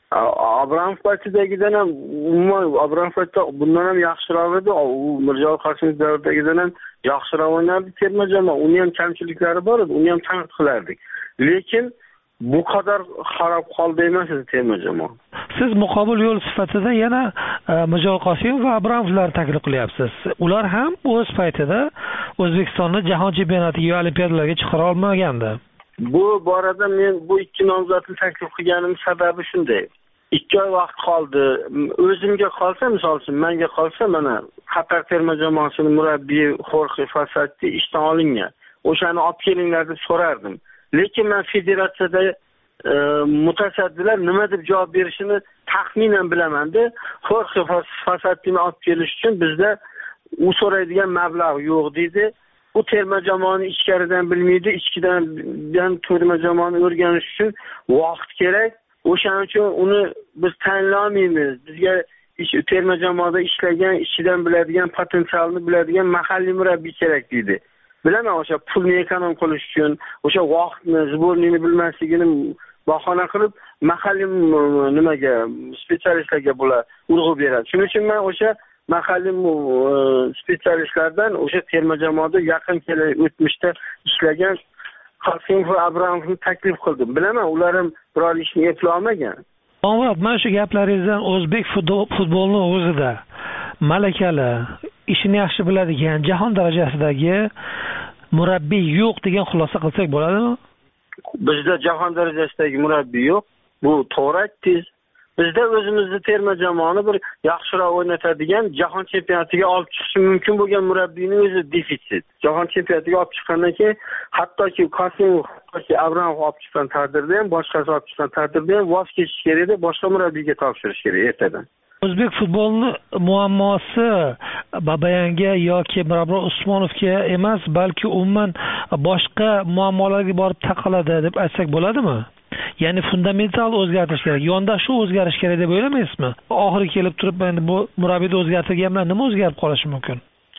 Abramov paytidagidan ham umuman Abramov paytida bundan ham yaxshiroq edi. U Mirjalol Qasimov davridagidan ham yaxshiroq o'ynardi terma jamoa. Uni ham kamchiliklari bor edi, uni ham tanqid qilardik. Lekin bu qadar xarob holda emas edi terma jamoa. Siz muqobil yo'l sifatida yana Mirjalol Qosimov va Abramovlarni taklif qilyapsiz. Ular ham o'z paytida O'zbekistonni jahon chempionatiga va olimpiadalarga chiqara olmagandi. Bu borada men bu ikki nomzodni taklif qilganim sababi shunday. ikki oy vaqt qoldi. O'zimga qolsa, misol uchun menga qolsa, mana Qatar terma jamoasining murabbiyi Jorge Fossati ishdan olingan. O'shani olib kelinglar deb so'rardim. Lekin men federatsiyada e, mutasaddilar nima deb javob berishini taxminan bilaman-da. Jorge Fossatini olib kelish uchun bizda u so'raydigan mablag' yo'q deydi. Bu terma jamoani ichkaridan bilmaydi, ichkidan terma jamoani o'rganish uchun vaqt kerak. O'shaning uchun uni biz tanlamaymiz. Bizga terma jamoada ishlagan, ichidan biladigan, potensialni biladigan mahalliy murabbiy kerak deydi. Bilaman, o'sha pulni ekonom qilish uchun, o'sha vaqtni, zbornini bilmasligini bahona qilib, mahalliy nimaga, specialistlarga bular urg'u beradi. Shuning uchun men o'sha mahalliy specialistlardan o'sha terma jamoada yaqin kelib o'tmishda ishlagan Qasimov va Abramovni taklif qildim. Bilaman, ular ham biror ishni eplay olmagan. Omad, mana shu gaplaringizdan o'zbek futbolini o'zida malakali, ishini yaxshi biladigan, jahon darajasidagi murabbiy yo'q degan xulosa qilsak bo'ladimi? Bizda jahon darajasidagi murabbiy yo'q. Bu to'g'ri aytdingiz. Bizda o'zimizni terma jamoani bir yaxshiroq o'ynatadigan, jahon chempionatiga olib chiqishi mumkin bo'lgan murabbiyning o'zi defitsit. Jahon chempionatiga olib chiqqandan keyin hattoki Qosimov yoki Abramov olib chiqqan taqdirda ham, boshqasi olib chiqqan taqdirda ham voz kechish kerak edi, boshqa murabbiyga topshirish kerak ertadan. O'zbek futbolini muammosi Babayanga yoki Mirabror Usmonovga emas, balki umuman boshqa muammolarga borib taqaladi deb aytsak bo'ladimi? Ya'ni fundamental o'zgartirish kerak, yondashuv o'zgarish kerak deb o'ylamaysizmi? Oxiri kelib turib endi bu murabbiyni o'zgartirganlar nima o'zgarib qolishi mumkin?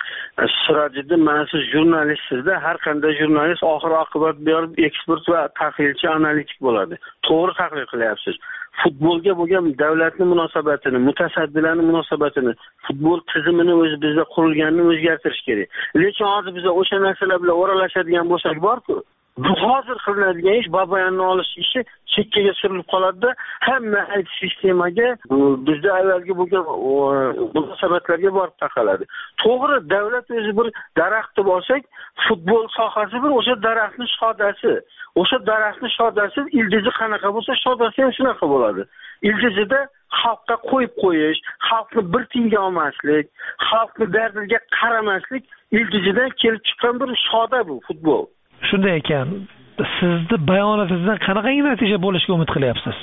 Sirojiddin, mana siz jurnalistsizda, har qanday jurnalist oxir oqibat berib ekspert va tahlilchi, analitik bo'ladi. To'g'ri tahlil qilyapsiz. Futbolga bo'lgan davlatning munosabatini, mutasaddilarning munosabatini, futbol tizimini o'zi bizda qurilganini o'zgartirish kerak. Lekin hozir biz o'sha narsalar bilan o'ralashadigan bo'lsak bor-ku, bu hozir qilinadigan ish, Babayanni olish ishi chekkaga surilib qoladi-da, hamma sistemaga, bizda avvalgi bo'lgan munosabatlarga borib taqaladi. To'g'ri, davlat o'zi bir daraxtni olsak, futbol sohasi bir o'sha daraxtning shodasi. O'sha daraxtning shodasi, ildizi qanaqa bo'lsa, shodasi ham shunaqa bo'ladi. Ildizida xalqqa qo'yib qo'yish, xalqni bir tiyinga olmaslik, xalqni dardiga qaramaslik ildizidan kelib chiqqan bir shoda bu futbol. Shunday ekan, sizni bayonotingizdan qanaqangi natija bo'lishiga umid qilyapsiz?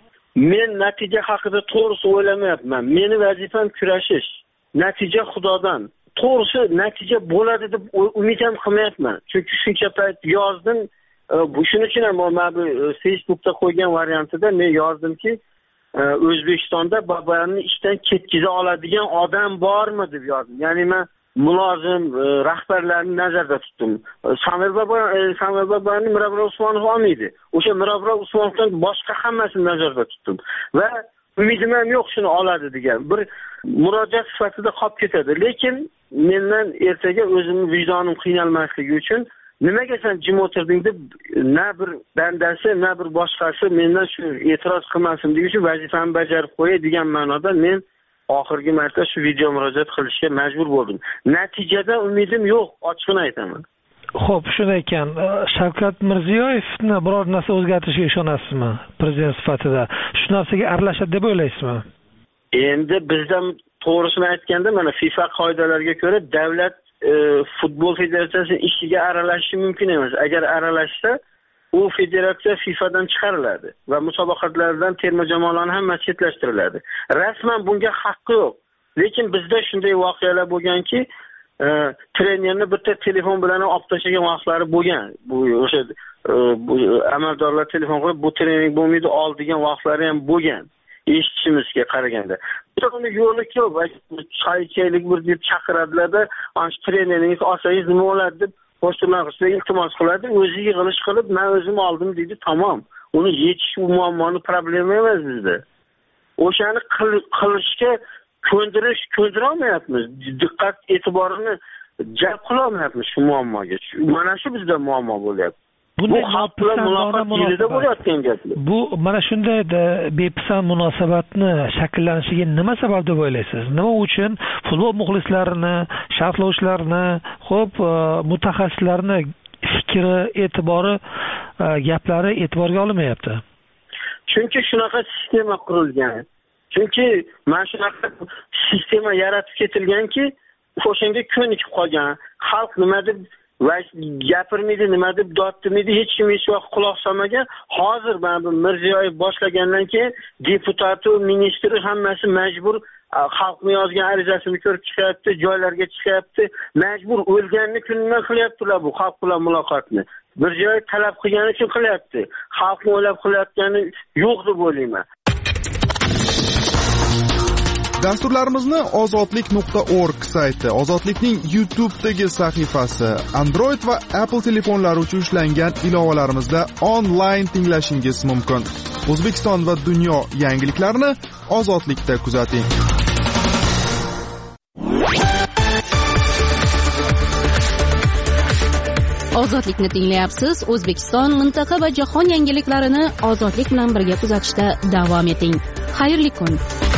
Men natija haqida to'g'risi o'ylamayapman. Meni vazifam kurashish. Natija Xudodan. To'g'risi natija bo'ladi deb umid ham qilmayapman. Chunki shuncha payt yozdim, bu shuning uchun ham men bu Facebookda qo'ygan variantida men yozdimki, O'zbekistonda Babayanni ishdan ketkiza oladigan odam bormi deb yozdim. Ya'ni men mulozim rahbarlarni nazarda tutdim. Samir Baba, Samir Babani Mirabror Usmonov olmaydi. O'sha Mirabror Usmonovdan boshqa hammasini nazarda tutdim. Va umidim ham yo'q shuni oladi degan bir murojaat sifatida qolib ketadi. Lekin mendan ertaga o'zimning vijdonim qiynalmasligi uchun nimaga sen jim o'tirding deb na bir bandasi, na bir boshqasi mendan shu e'tiroz qilmasin degan uchun vazifamni bajarib qo'yay degan ma'noda men oxirgi marta shu video murojaat qilishga majbur bo'ldim. Natijada umidim yo'q, ochiqini aytaman. Xo'p, shunday ekan, Shavkat Mirziyoyevni biror narsa o'zgartirishga ishonasizmi? Prezident sifatida shu narsaga aralashadi deb o'ylaysizmi? Endi bizdan to'g'risini aytganda, mana FIFA qoidalariga ko'ra davlat e, futbol federatsiyasining ishiga aralashishi mumkin emas. Agar aralashsa, u federatsiya FIFAdan chiqariladi va musobaqalardan terma jamoalarni hammasi chetlashtiriladi. Rasman bunga haqqi yo'q. Lekin bizda shunday voqealar bo'lganki, e, trenerni bitta telefon bilan olib tashlagan vaqtlari bo'lgan. Bu o'sha e, amaldorlar telefon qilib, bu trening bo'lmaydi, ol degan vaqtlari ham bo'lgan. eshitishimizga qaraganda. Buni yo'li ko'p. Choy ichaylik bir deb chaqiradilar-da, ana shu treningiz olsangiz nima bo'ladi deb boshqalarga iltimos qiladi, o'zi yig'ilish qilib, men o'zim oldim deydi, tamom. Uni yechish bu muammoni problemi emas bizda. O'shani qilishga ko'ndirish, ko'ndira olmayapmiz. Diqqat e'tiborini jalb qila olmayapmiz shu muammoga. Mana shu bizda muammo bo'lyapti. Bunday bu mana shunday bepisand munosabatni shakllanishiga nima sabab deb o'ylaysiz? Nima uchun futbol muxlislarini, sharhlovchilarni, xo'p, mutaxassislarni fikri, e'tibori, gaplari e'tiborga olinmayapti? Chunki shunaqa sistema qurilgan. Chunki mana shunaqa sistema yaratib ketilganki, o'shanga ko'nikib qolgan. Xalq nima deb va gapirmaydi, nima deb dod demaydi, hech kim hech vaqt quloq solmagan. Hozir mana bu Mirziyoyev boshlagandan keyin deputati, ministri hammasi majbur xalqning yozgan arizasini ko'rib chiqyapti, joylarga chiqyapti, majbur o'lganni kunidan qilyaptilar bu xalq bilan muloqotni. Mirziyoyev talab qilgani uchun qilyapti. Xalqni o'ylab qilayotgani yo'q deb o'ylayman. Dasturlarimizni ozodlik nuqta org sayti, Ozodlikning YouTube'dagi sahifasi, Android va Apple telefonlari uchun ishlangan ilovalarimizda onlayn tinglashingiz mumkin. O'zbekiston va dunyo yangiliklarini Ozodlikda kuzating. Ozodlikni tinglayapsiz. O'zbekiston, mintaqa va jahon yangiliklarini Ozodlik bilan birga kuzatishda davom eting. Xayrli kun.